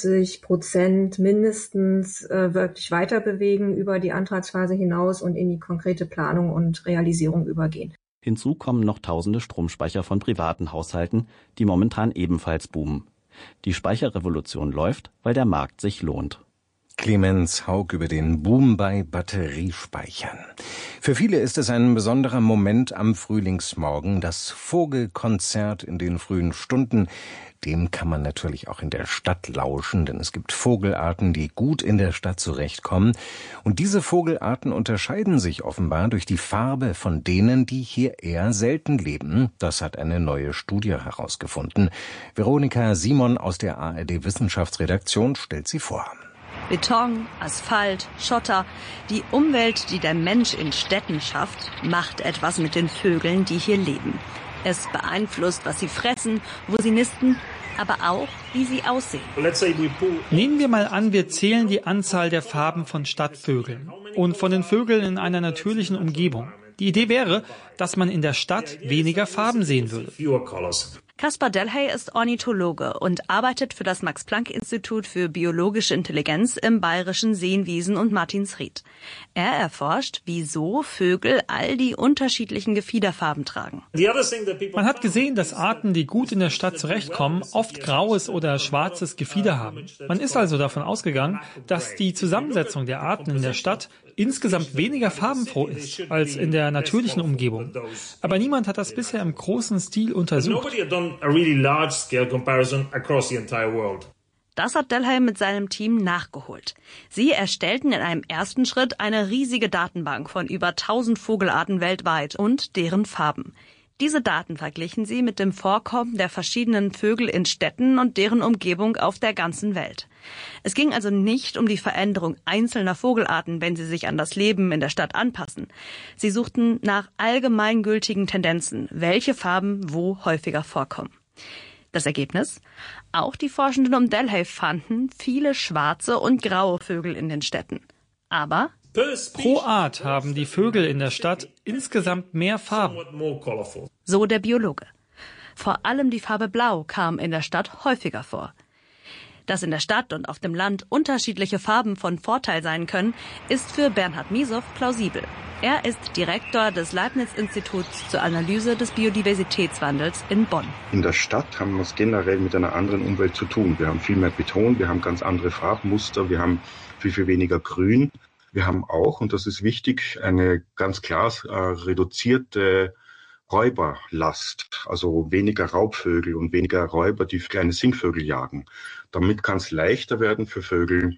50% mindestens wirklich weiter bewegen über die Antragsphase hinaus und in die konkrete Planung und Realisierung übergehen. Hinzu kommen noch tausende Stromspeicher von privaten Haushalten, die momentan ebenfalls boomen. Die Speicherrevolution läuft, weil der Markt sich lohnt. Clemens Haug über den Boom bei Batteriespeichern. Für viele ist es ein besonderer Moment am Frühlingsmorgen, das Vogelkonzert in den frühen Stunden. Dem kann man natürlich auch in der Stadt lauschen, denn es gibt Vogelarten, die gut in der Stadt zurechtkommen. Und diese Vogelarten unterscheiden sich offenbar durch die Farbe von denen, die hier eher selten leben. Das hat eine neue Studie herausgefunden. Veronika Simon aus der ARD-Wissenschaftsredaktion stellt sie vor. Beton, Asphalt, Schotter. Die Umwelt, die der Mensch in Städten schafft, macht etwas mit den Vögeln, die hier leben. Es beeinflusst, was sie fressen, wo sie nisten, aber auch, wie sie aussehen. Nehmen wir mal an, wir zählen die Anzahl der Farben von Stadtvögeln und von den Vögeln in einer natürlichen Umgebung. Die Idee wäre, dass man in der Stadt weniger Farben sehen würde. Kaspar Delhay ist Ornithologe und arbeitet für das Max-Planck-Institut für biologische Intelligenz im bayerischen Seenwiesen und Martinsried. Er erforscht, wieso Vögel all die unterschiedlichen Gefiederfarben tragen. Man hat gesehen, dass Arten, die gut in der Stadt zurechtkommen, oft graues oder schwarzes Gefieder haben. Man ist also davon ausgegangen, dass die Zusammensetzung der Arten in der Stadt insgesamt weniger farbenfroh ist als in der natürlichen Umgebung. Aber niemand hat das bisher im großen Stil untersucht. Das hat Delhay mit seinem Team nachgeholt. Sie erstellten in einem ersten Schritt eine riesige Datenbank von über 1000 Vogelarten weltweit und deren Farben. Diese Daten verglichen sie mit dem Vorkommen der verschiedenen Vögel in Städten und deren Umgebung auf der ganzen Welt. Es ging also nicht um die Veränderung einzelner Vogelarten, wenn sie sich an das Leben in der Stadt anpassen. Sie suchten nach allgemeingültigen Tendenzen, welche Farben wo häufiger vorkommen. Das Ergebnis? Auch die Forschenden um Delhay fanden viele schwarze und graue Vögel in den Städten. Aber pro Art haben die Vögel in der Stadt insgesamt mehr Farben. So der Biologe. Vor allem die Farbe Blau kam in der Stadt häufiger vor. Dass in der Stadt und auf dem Land unterschiedliche Farben von Vorteil sein können, ist für Bernhard Miesow plausibel. Er ist Direktor des Leibniz-Instituts zur Analyse des Biodiversitätswandels in Bonn. In der Stadt haben wir es generell mit einer anderen Umwelt zu tun. Wir haben viel mehr Beton, wir haben ganz andere Farbmuster, wir haben viel weniger Grün. Wir haben auch, und das ist wichtig, eine ganz klar reduzierte Räuberlast, also weniger Raubvögel und weniger Räuber, die kleine Singvögel jagen. Damit kann es leichter werden für Vögel,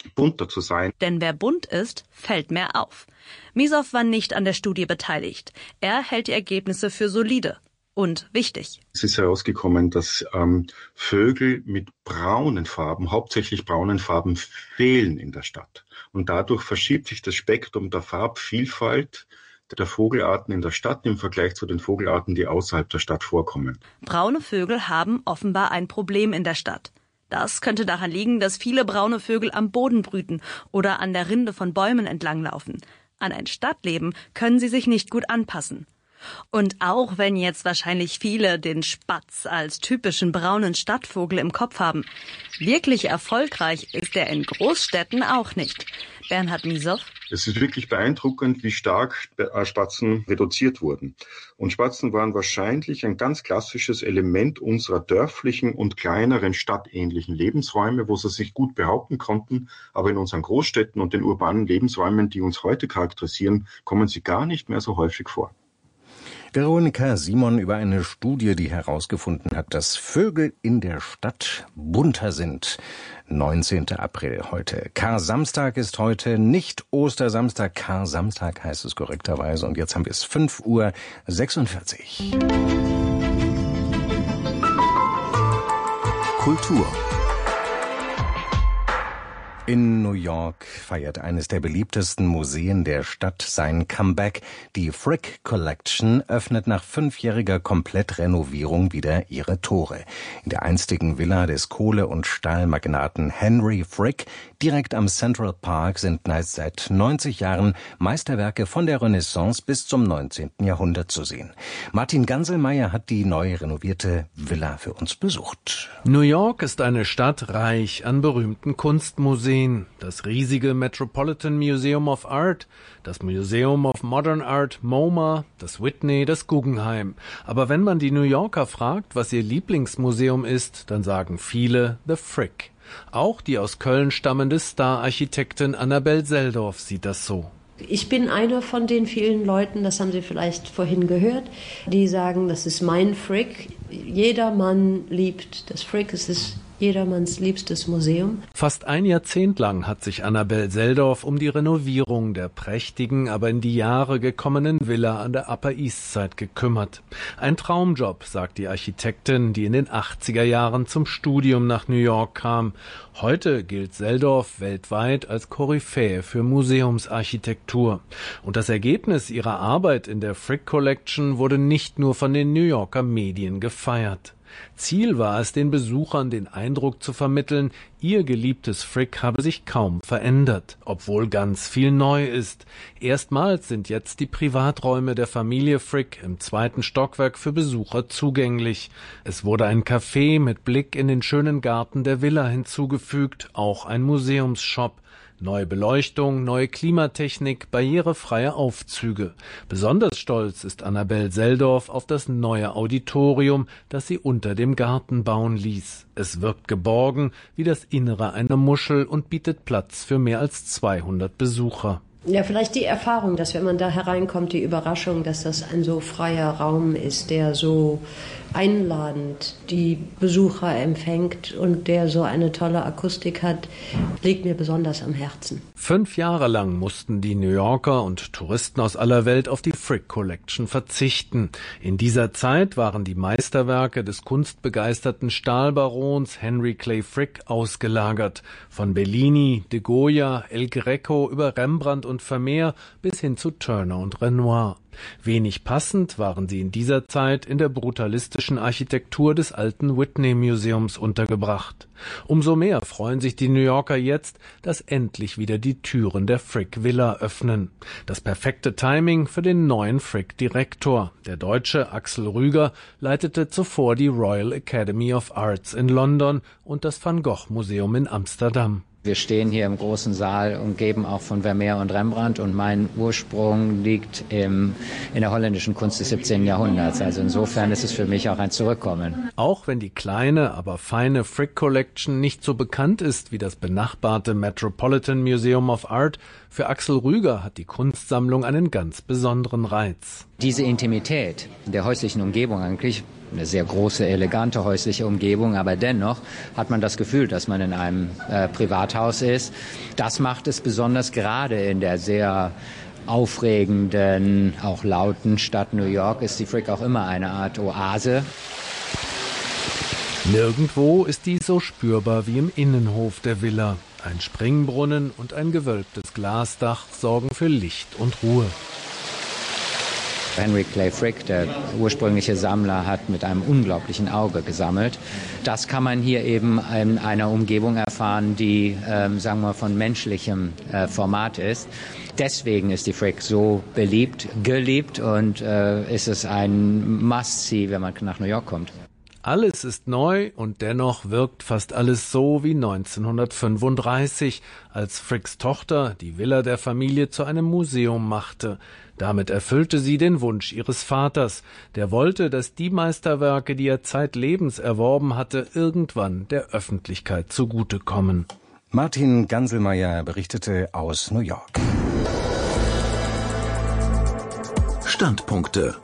bunter zu sein. Denn wer bunt ist, fällt mehr auf. Misow war nicht an der Studie beteiligt. Er hält die Ergebnisse für solide und wichtig. Es ist herausgekommen, dass Vögel mit braunen Farben, hauptsächlich braunen Farben, fehlen in der Stadt. Und dadurch verschiebt sich das Spektrum der Farbvielfalt der Vogelarten in der Stadt im Vergleich zu den Vogelarten, die außerhalb der Stadt vorkommen. Braune Vögel haben offenbar ein Problem in der Stadt. Das könnte daran liegen, dass viele braune Vögel am Boden brüten oder an der Rinde von Bäumen entlanglaufen. An ein Stadtleben können sie sich nicht gut anpassen. Und auch wenn jetzt wahrscheinlich viele den Spatz als typischen braunen Stadtvogel im Kopf haben, wirklich erfolgreich ist er in Großstädten auch nicht. Bernhard Misow. Es ist wirklich beeindruckend, wie stark Spatzen reduziert wurden. Und Spatzen waren wahrscheinlich ein ganz klassisches Element unserer dörflichen und kleineren stadtähnlichen Lebensräume, wo sie sich gut behaupten konnten. Aber in unseren Großstädten und den urbanen Lebensräumen, die uns heute charakterisieren, kommen sie gar nicht mehr so häufig vor. Veronika Simon über eine Studie, die herausgefunden hat, dass Vögel in der Stadt bunter sind. 19. April heute. Kar-Samstag ist heute, nicht Ostersamstag. Kar-Samstag heißt es korrekterweise. Und jetzt haben wir es 5:46 Uhr. Kultur. In New York feiert eines der beliebtesten Museen der Stadt sein Comeback. Die Frick Collection öffnet nach 5-jähriger Komplettrenovierung wieder ihre Tore. In der einstigen Villa des Kohle- und Stahlmagnaten Henry Frick, direkt am Central Park, sind seit 90 Jahren Meisterwerke von der Renaissance bis zum 19. Jahrhundert zu sehen. Martin Ganselmeier hat die neu renovierte Villa für uns besucht. New York ist eine Stadt reich an berühmten Kunstmuseen. Das riesige Metropolitan Museum of Art, das Museum of Modern Art MoMA, das Whitney, das Guggenheim. Aber wenn man die New Yorker fragt, was ihr Lieblingsmuseum ist, dann sagen viele The Frick. Auch die aus Köln stammende Star-Architektin Annabel Seldorf sieht das so. Ich bin einer von den vielen Leuten, das haben Sie vielleicht vorhin gehört, die sagen, das ist mein Frick. Jedermann liebt das Frick, es ist jedermanns liebstes Museum. Fast ein Jahrzehnt lang hat sich Annabel Seldorf um die Renovierung der prächtigen, aber in die Jahre gekommenen Villa an der Upper East Side gekümmert. Ein Traumjob, sagt die Architektin, die in den 80er Jahren zum Studium nach New York kam. Heute gilt Seldorf weltweit als Koryphäe für Museumsarchitektur. Und das Ergebnis ihrer Arbeit in der Frick Collection wurde nicht nur von den New Yorker Medien gefeiert. Ziel war es, den Besuchern den Eindruck zu vermitteln, ihr geliebtes Frick habe sich kaum verändert, obwohl ganz viel neu ist. Erstmals sind jetzt die Privaträume der Familie Frick im 2. Stockwerk für Besucher zugänglich. Es wurde ein Café mit Blick in den schönen Garten der Villa hinzugefügt, auch ein Museumsshop. Neue Beleuchtung, neue Klimatechnik, barrierefreie Aufzüge. Besonders stolz ist Annabel Seldorf auf das neue Auditorium, das sie unter dem Garten bauen ließ. Es wirkt geborgen wie das Innere einer Muschel und bietet Platz für mehr als 200 Besucher. Ja, vielleicht die Erfahrung, dass wenn man da hereinkommt, die Überraschung, dass das ein so freier Raum ist, der so einladend die Besucher empfängt und der so eine tolle Akustik hat, liegt mir besonders am Herzen. 5 Jahre lang mussten die New Yorker und Touristen aus aller Welt auf die Frick Collection verzichten. In dieser Zeit waren die Meisterwerke des kunstbegeisterten Stahlbarons Henry Clay Frick ausgelagert. Von Bellini, de Goya, El Greco über Rembrandt und Vermeer bis hin zu Turner und Renoir. Wenig passend waren sie in dieser Zeit in der brutalistischen Architektur des alten Whitney Museums untergebracht. Umso mehr freuen sich die New Yorker jetzt, dass endlich wieder die Türen der Frick Villa öffnen. Das perfekte Timing für den neuen Frick-Direktor. Der Deutsche Axel Rüger leitete zuvor die Royal Academy of Arts in London und das Van Gogh Museum in Amsterdam. Wir stehen hier im großen Saal umgeben auch von Vermeer und Rembrandt und mein Ursprung liegt in der holländischen Kunst des 17. Jahrhunderts. Also insofern ist es für mich auch ein Zurückkommen. Auch wenn die kleine, aber feine Frick Collection nicht so bekannt ist wie das benachbarte Metropolitan Museum of Art, für Axel Rüger hat die Kunstsammlung einen ganz besonderen Reiz. Diese Intimität der häuslichen Umgebung eigentlich eine sehr große, elegante häusliche Umgebung, aber dennoch hat man das Gefühl, dass man in einem Privathaus ist. Das macht es besonders gerade in der sehr aufregenden, auch lauten Stadt New York ist die Frick auch immer eine Art Oase. Nirgendwo ist die so spürbar wie im Innenhof der Villa. Ein Springbrunnen und ein gewölbtes Glasdach sorgen für Licht und Ruhe. Henry Clay Frick, der ursprüngliche Sammler, hat mit einem unglaublichen Auge gesammelt. Das kann man hier eben in einer Umgebung erfahren, die, sagen wir, von menschlichem Format ist. Deswegen ist die Frick so geliebt und ist es ein Must-See, wenn man nach New York kommt. Alles ist neu und dennoch wirkt fast alles so wie 1935, als Fricks Tochter die Villa der Familie zu einem Museum machte. Damit erfüllte sie den Wunsch ihres Vaters, der wollte, dass die Meisterwerke, die er zeitlebens erworben hatte, irgendwann der Öffentlichkeit zugutekommen. Martin Ganselmeier berichtete aus New York. Standpunkte.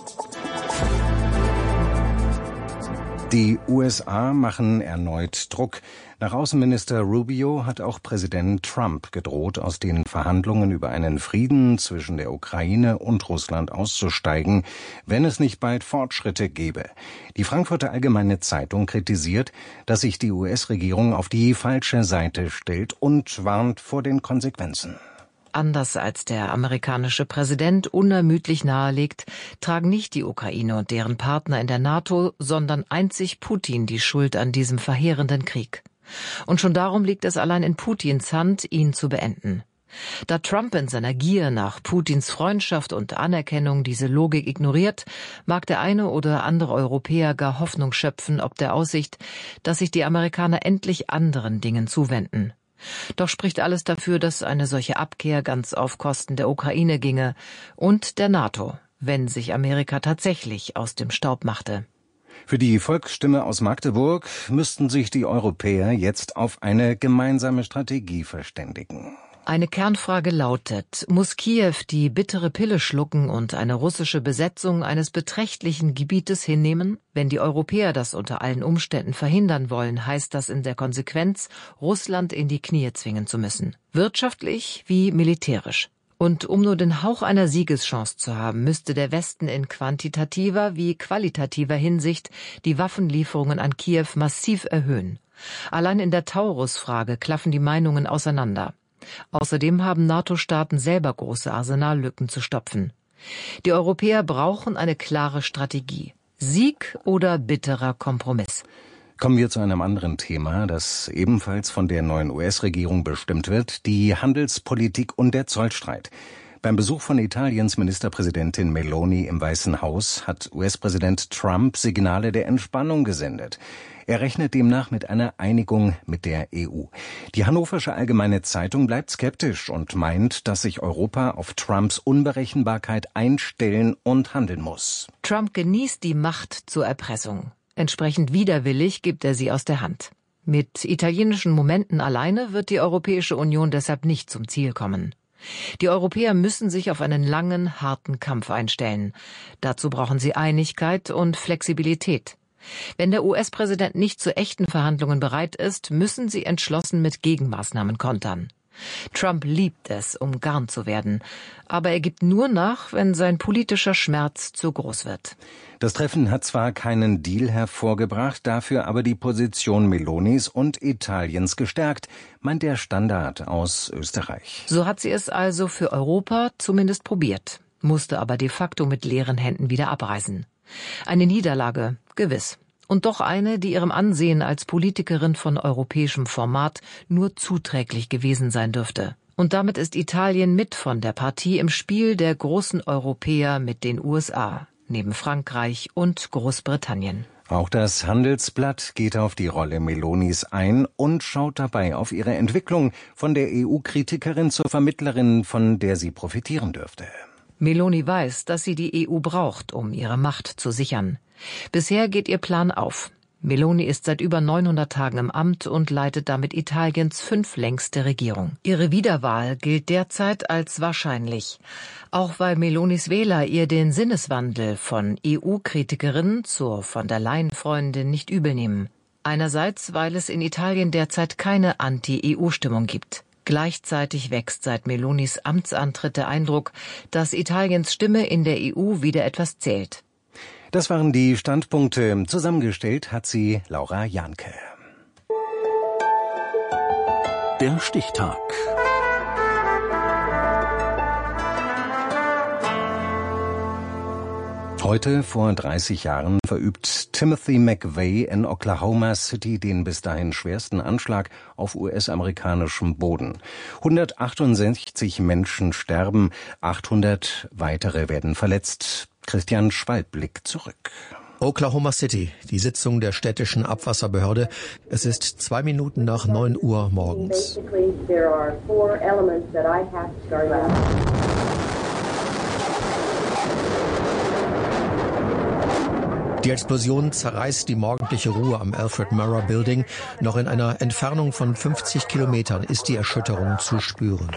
Die USA machen erneut Druck. Nach Außenminister Rubio hat auch Präsident Trump gedroht, aus den Verhandlungen über einen Frieden zwischen der Ukraine und Russland auszusteigen, wenn es nicht bald Fortschritte gäbe. Die Frankfurter Allgemeine Zeitung kritisiert, dass sich die US-Regierung auf die falsche Seite stellt und warnt vor den Konsequenzen. Anders als der amerikanische Präsident unermüdlich nahelegt, tragen nicht die Ukraine und deren Partner in der NATO, sondern einzig Putin die Schuld an diesem verheerenden Krieg. Und schon darum liegt es allein in Putins Hand, ihn zu beenden. Da Trump in seiner Gier nach Putins Freundschaft und Anerkennung diese Logik ignoriert, mag der eine oder andere Europäer gar Hoffnung schöpfen ob der Aussicht, dass sich die Amerikaner endlich anderen Dingen zuwenden. Doch spricht alles dafür, dass eine solche Abkehr ganz auf Kosten der Ukraine ginge und der NATO, wenn sich Amerika tatsächlich aus dem Staub machte. Für die Volksstimme aus Magdeburg müssten sich die Europäer jetzt auf eine gemeinsame Strategie verständigen. Eine Kernfrage lautet, muss Kiew die bittere Pille schlucken und eine russische Besetzung eines beträchtlichen Gebietes hinnehmen? Wenn die Europäer das unter allen Umständen verhindern wollen, heißt das in der Konsequenz, Russland in die Knie zwingen zu müssen. Wirtschaftlich wie militärisch. Und um nur den Hauch einer Siegeschance zu haben, müsste der Westen in quantitativer wie qualitativer Hinsicht die Waffenlieferungen an Kiew massiv erhöhen. Allein in der Taurus-Frage klaffen die Meinungen auseinander. Außerdem haben NATO-Staaten selber große Arsenallücken zu stopfen. Die Europäer brauchen eine klare Strategie. Sieg oder bitterer Kompromiss? Kommen wir zu einem anderen Thema, das ebenfalls von der neuen US-Regierung bestimmt wird, die Handelspolitik und der Zollstreit. Beim Besuch von Italiens Ministerpräsidentin Meloni im Weißen Haus hat US-Präsident Trump Signale der Entspannung gesendet. Er rechnet demnach mit einer Einigung mit der EU. Die Hannoversche Allgemeine Zeitung bleibt skeptisch und meint, dass sich Europa auf Trumps Unberechenbarkeit einstellen und handeln muss. Trump genießt die Macht zur Erpressung. Entsprechend widerwillig gibt er sie aus der Hand. Mit italienischen Momenten alleine wird die Europäische Union deshalb nicht zum Ziel kommen. Die Europäer müssen sich auf einen langen, harten Kampf einstellen. Dazu brauchen sie Einigkeit und Flexibilität. Wenn der US-Präsident nicht zu echten Verhandlungen bereit ist, müssen sie entschlossen mit Gegenmaßnahmen kontern. Trump liebt es, umgarnt zu werden, aber er gibt nur nach, wenn sein politischer Schmerz zu groß wird. Das Treffen hat zwar keinen Deal hervorgebracht, dafür aber die Position Melonis und Italiens gestärkt, meint der Standard aus Österreich. So hat sie es also für Europa zumindest probiert, musste aber de facto mit leeren Händen wieder abreisen. Eine Niederlage, gewiss. Und doch eine, die ihrem Ansehen als Politikerin von europäischem Format nur zuträglich gewesen sein dürfte. Und damit ist Italien mit von der Partie im Spiel der großen Europäer mit den USA, neben Frankreich und Großbritannien. Auch das Handelsblatt geht auf die Rolle Melonis ein und schaut dabei auf ihre Entwicklung von der EU-Kritikerin zur Vermittlerin, von der sie profitieren dürfte. Meloni weiß, dass sie die EU braucht, um ihre Macht zu sichern. Bisher geht ihr Plan auf. Meloni ist seit über 900 Tagen im Amt und leitet damit Italiens 5. längste Regierung. Ihre Wiederwahl gilt derzeit als wahrscheinlich. Auch weil Melonis Wähler ihr den Sinneswandel von EU-Kritikerin zur von der Leyen-Freundin nicht übel nehmen. Einerseits, weil es in Italien derzeit keine Anti-EU-Stimmung gibt. Gleichzeitig wächst seit Melonis Amtsantritt der Eindruck, dass Italiens Stimme in der EU wieder etwas zählt. Das waren die Standpunkte. Zusammengestellt hat sie Laura Janke. Der Stichtag. Heute vor 30 Jahren verübt Timothy McVeigh in Oklahoma City den bis dahin schwersten Anschlag auf US-amerikanischem Boden. 168 Menschen sterben, 800 weitere werden verletzt. Christian Schwalb blickt zurück. Oklahoma City, die Sitzung der städtischen Abwasserbehörde. Es ist 2 Minuten nach 9 Uhr morgens. Die Explosion zerreißt die morgendliche Ruhe am Alfred Murrah Building. Noch in einer Entfernung von 50 Kilometern ist die Erschütterung zu spüren.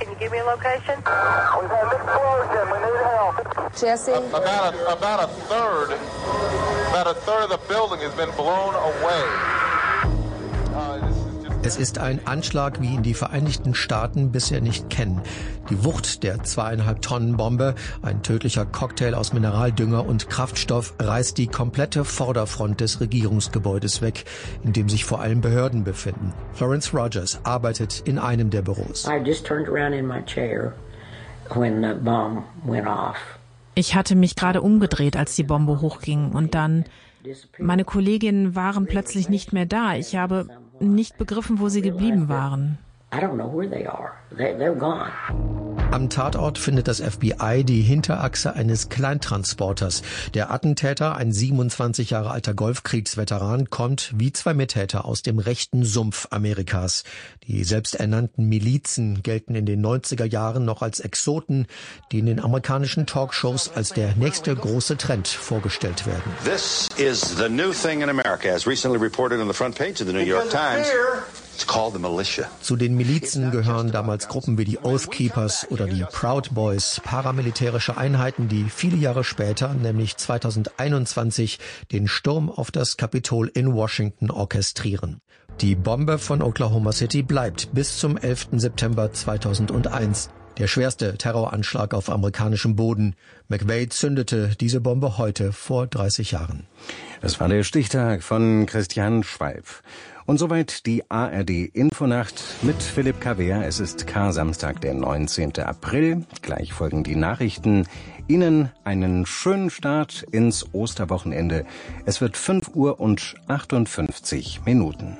Jesse? About a third of the building has been blown away. Es ist ein Anschlag, wie ihn die Vereinigten Staaten bisher nicht kennen. Die Wucht der 2,5 Tonnen Bombe, ein tödlicher Cocktail aus Mineraldünger und Kraftstoff, reißt die komplette Vorderfront des Regierungsgebäudes weg, in dem sich vor allem Behörden befinden. Florence Rogers arbeitet in einem der Büros. I just turned around in my chair when the bomb went off. Ich hatte mich gerade umgedreht, als die Bombe hochging, und dann, meine Kolleginnen waren plötzlich nicht mehr da. Ich habe nicht begriffen, wo sie geblieben waren. Am Tatort findet das FBI die Hinterachse eines Kleintransporters. Der Attentäter, ein 27 Jahre alter Golfkriegsveteran, kommt wie 2 Mittäter aus dem rechten Sumpf Amerikas. Die selbsternannten Milizen gelten in den 90er Jahren noch als Exoten, die in den amerikanischen Talkshows als der nächste große Trend vorgestellt werden. This is the new thing in America, as recently reported on the front page of the New York Times. It's called the militia. Zu den Milizen gehören damals Gruppen wie die Oath Keepers oder die Proud Boys, paramilitärische Einheiten, die viele Jahre später, nämlich 2021, den Sturm auf das Kapitol in Washington orchestrieren. Die Bombe von Oklahoma City bleibt bis zum 11. September 2001. Der schwerste Terroranschlag auf amerikanischem Boden. McVeigh zündete diese Bombe heute vor 30 Jahren. Das war der Stichtag von Christian Schwalb. Und soweit die ARD-Infonacht mit Philipp Kaver. Es ist Kar-Samstag, der 19. April. Gleich folgen die Nachrichten. Ihnen einen schönen Start ins Osterwochenende. Es wird 5:58 Minuten.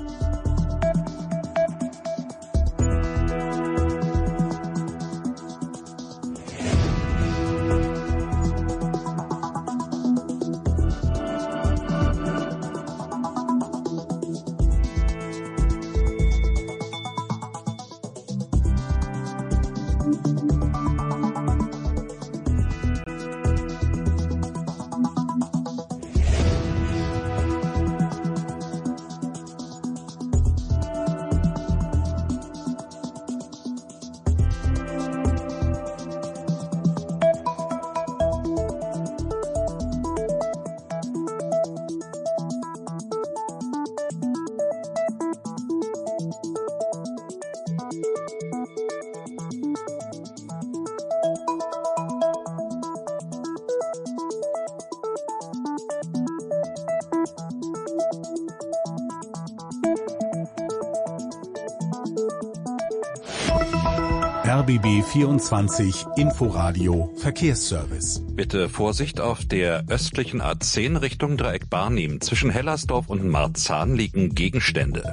RBB 24 Inforadio Verkehrsservice. Bitte Vorsicht auf der östlichen A10 Richtung Dreieck Barnim. Zwischen Hellersdorf und Marzahn liegen Gegenstände.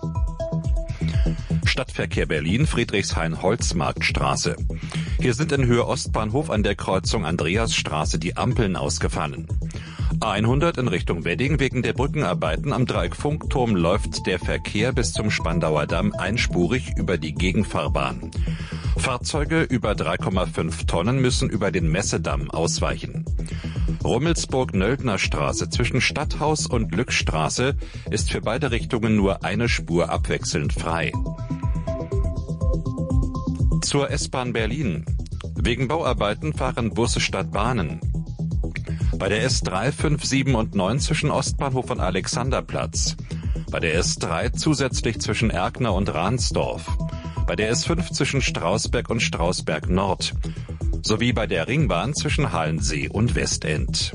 Stadtverkehr Berlin, Friedrichshain-Holzmarktstraße. Hier sind in Höhe Ostbahnhof an der Kreuzung Andreasstraße die Ampeln ausgefallen. A100 in Richtung Wedding. Wegen der Brückenarbeiten am Dreieck Funkturm läuft der Verkehr bis zum Spandauer Damm einspurig über die Gegenfahrbahn. Fahrzeuge über 3,5 Tonnen müssen über den Messedamm ausweichen. Rummelsburg-Nöldner Straße zwischen Stadthaus und Glückstraße ist für beide Richtungen nur eine Spur abwechselnd frei. Zur S-Bahn Berlin. Wegen Bauarbeiten fahren Busse statt Bahnen. Bei der S3, 5, 7 und 9 zwischen Ostbahnhof und Alexanderplatz. Bei der S3 zusätzlich zwischen Erkner und Ransdorf. Bei der S5 zwischen Strausberg und Strausberg Nord. Sowie bei der Ringbahn zwischen Halensee und Westend.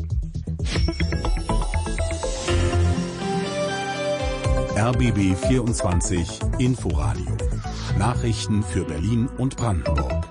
RBB 24 Inforadio. Nachrichten für Berlin und Brandenburg.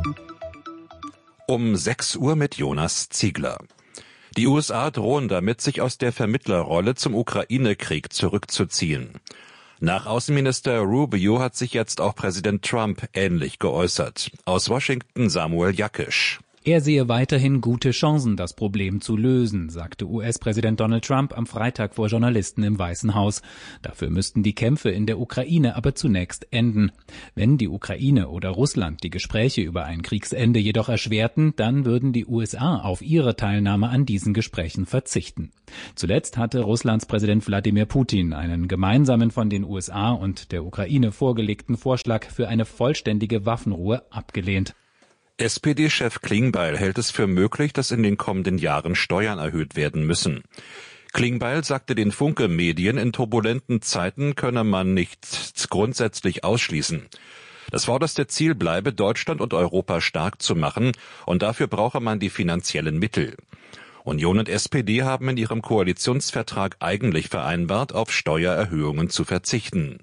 Um 6 Uhr mit Jonas Ziegler. Die USA drohen damit, sich aus der Vermittlerrolle zum Ukraine-Krieg zurückzuziehen. Nach Außenminister Rubio hat sich jetzt auch Präsident Trump ähnlich geäußert. Aus Washington Samuel Jakisch. Er sehe weiterhin gute Chancen, das Problem zu lösen, sagte US-Präsident Donald Trump am Freitag vor Journalisten im Weißen Haus. Dafür müssten die Kämpfe in der Ukraine aber zunächst enden. Wenn die Ukraine oder Russland die Gespräche über ein Kriegsende jedoch erschwerten, dann würden die USA auf ihre Teilnahme an diesen Gesprächen verzichten. Zuletzt hatte Russlands Präsident Wladimir Putin einen gemeinsamen von den USA und der Ukraine vorgelegten Vorschlag für eine vollständige Waffenruhe abgelehnt. SPD-Chef Klingbeil hält es für möglich, dass in den kommenden Jahren Steuern erhöht werden müssen. Klingbeil sagte den Funke-Medien, in turbulenten Zeiten könne man nichts grundsätzlich ausschließen. Das vorderste Ziel bleibe, Deutschland und Europa stark zu machen, und dafür brauche man die finanziellen Mittel. Union und SPD haben in ihrem Koalitionsvertrag eigentlich vereinbart, auf Steuererhöhungen zu verzichten.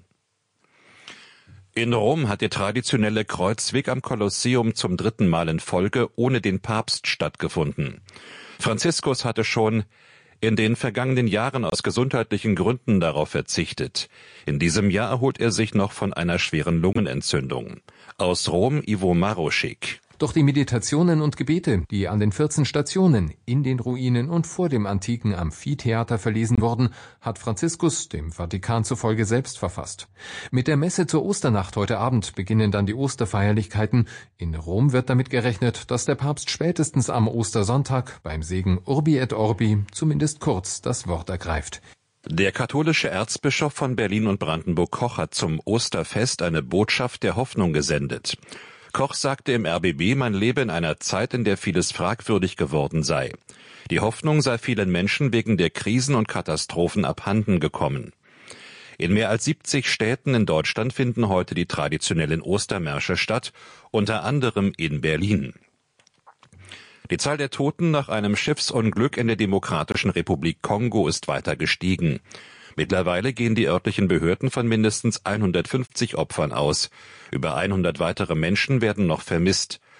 In Rom hat der traditionelle Kreuzweg am Kolosseum zum 3. Mal in Folge ohne den Papst stattgefunden. Franziskus hatte schon in den vergangenen Jahren aus gesundheitlichen Gründen darauf verzichtet. In diesem Jahr erholt er sich noch von einer schweren Lungenentzündung. Aus Rom Ivo Maroschik. Doch die Meditationen und Gebete, die an den 14 Stationen, in den Ruinen und vor dem antiken Amphitheater verlesen wurden, hat Franziskus dem Vatikan zufolge selbst verfasst. Mit der Messe zur Osternacht heute Abend beginnen dann die Osterfeierlichkeiten. In Rom wird damit gerechnet, dass der Papst spätestens am Ostersonntag beim Segen Urbi et Orbi zumindest kurz das Wort ergreift. Der katholische Erzbischof von Berlin und Brandenburg Koch hat zum Osterfest eine Botschaft der Hoffnung gesendet. Koch sagte im RBB, man lebe in einer Zeit, in der vieles fragwürdig geworden sei. Die Hoffnung sei vielen Menschen wegen der Krisen und Katastrophen abhanden gekommen. In mehr als 70 Städten in Deutschland finden heute die traditionellen Ostermärsche statt, unter anderem in Berlin. Die Zahl der Toten nach einem Schiffsunglück in der Demokratischen Republik Kongo ist weiter gestiegen. Mittlerweile gehen die örtlichen Behörden von mindestens 150 Opfern aus. Über 100 weitere Menschen werden noch vermisst.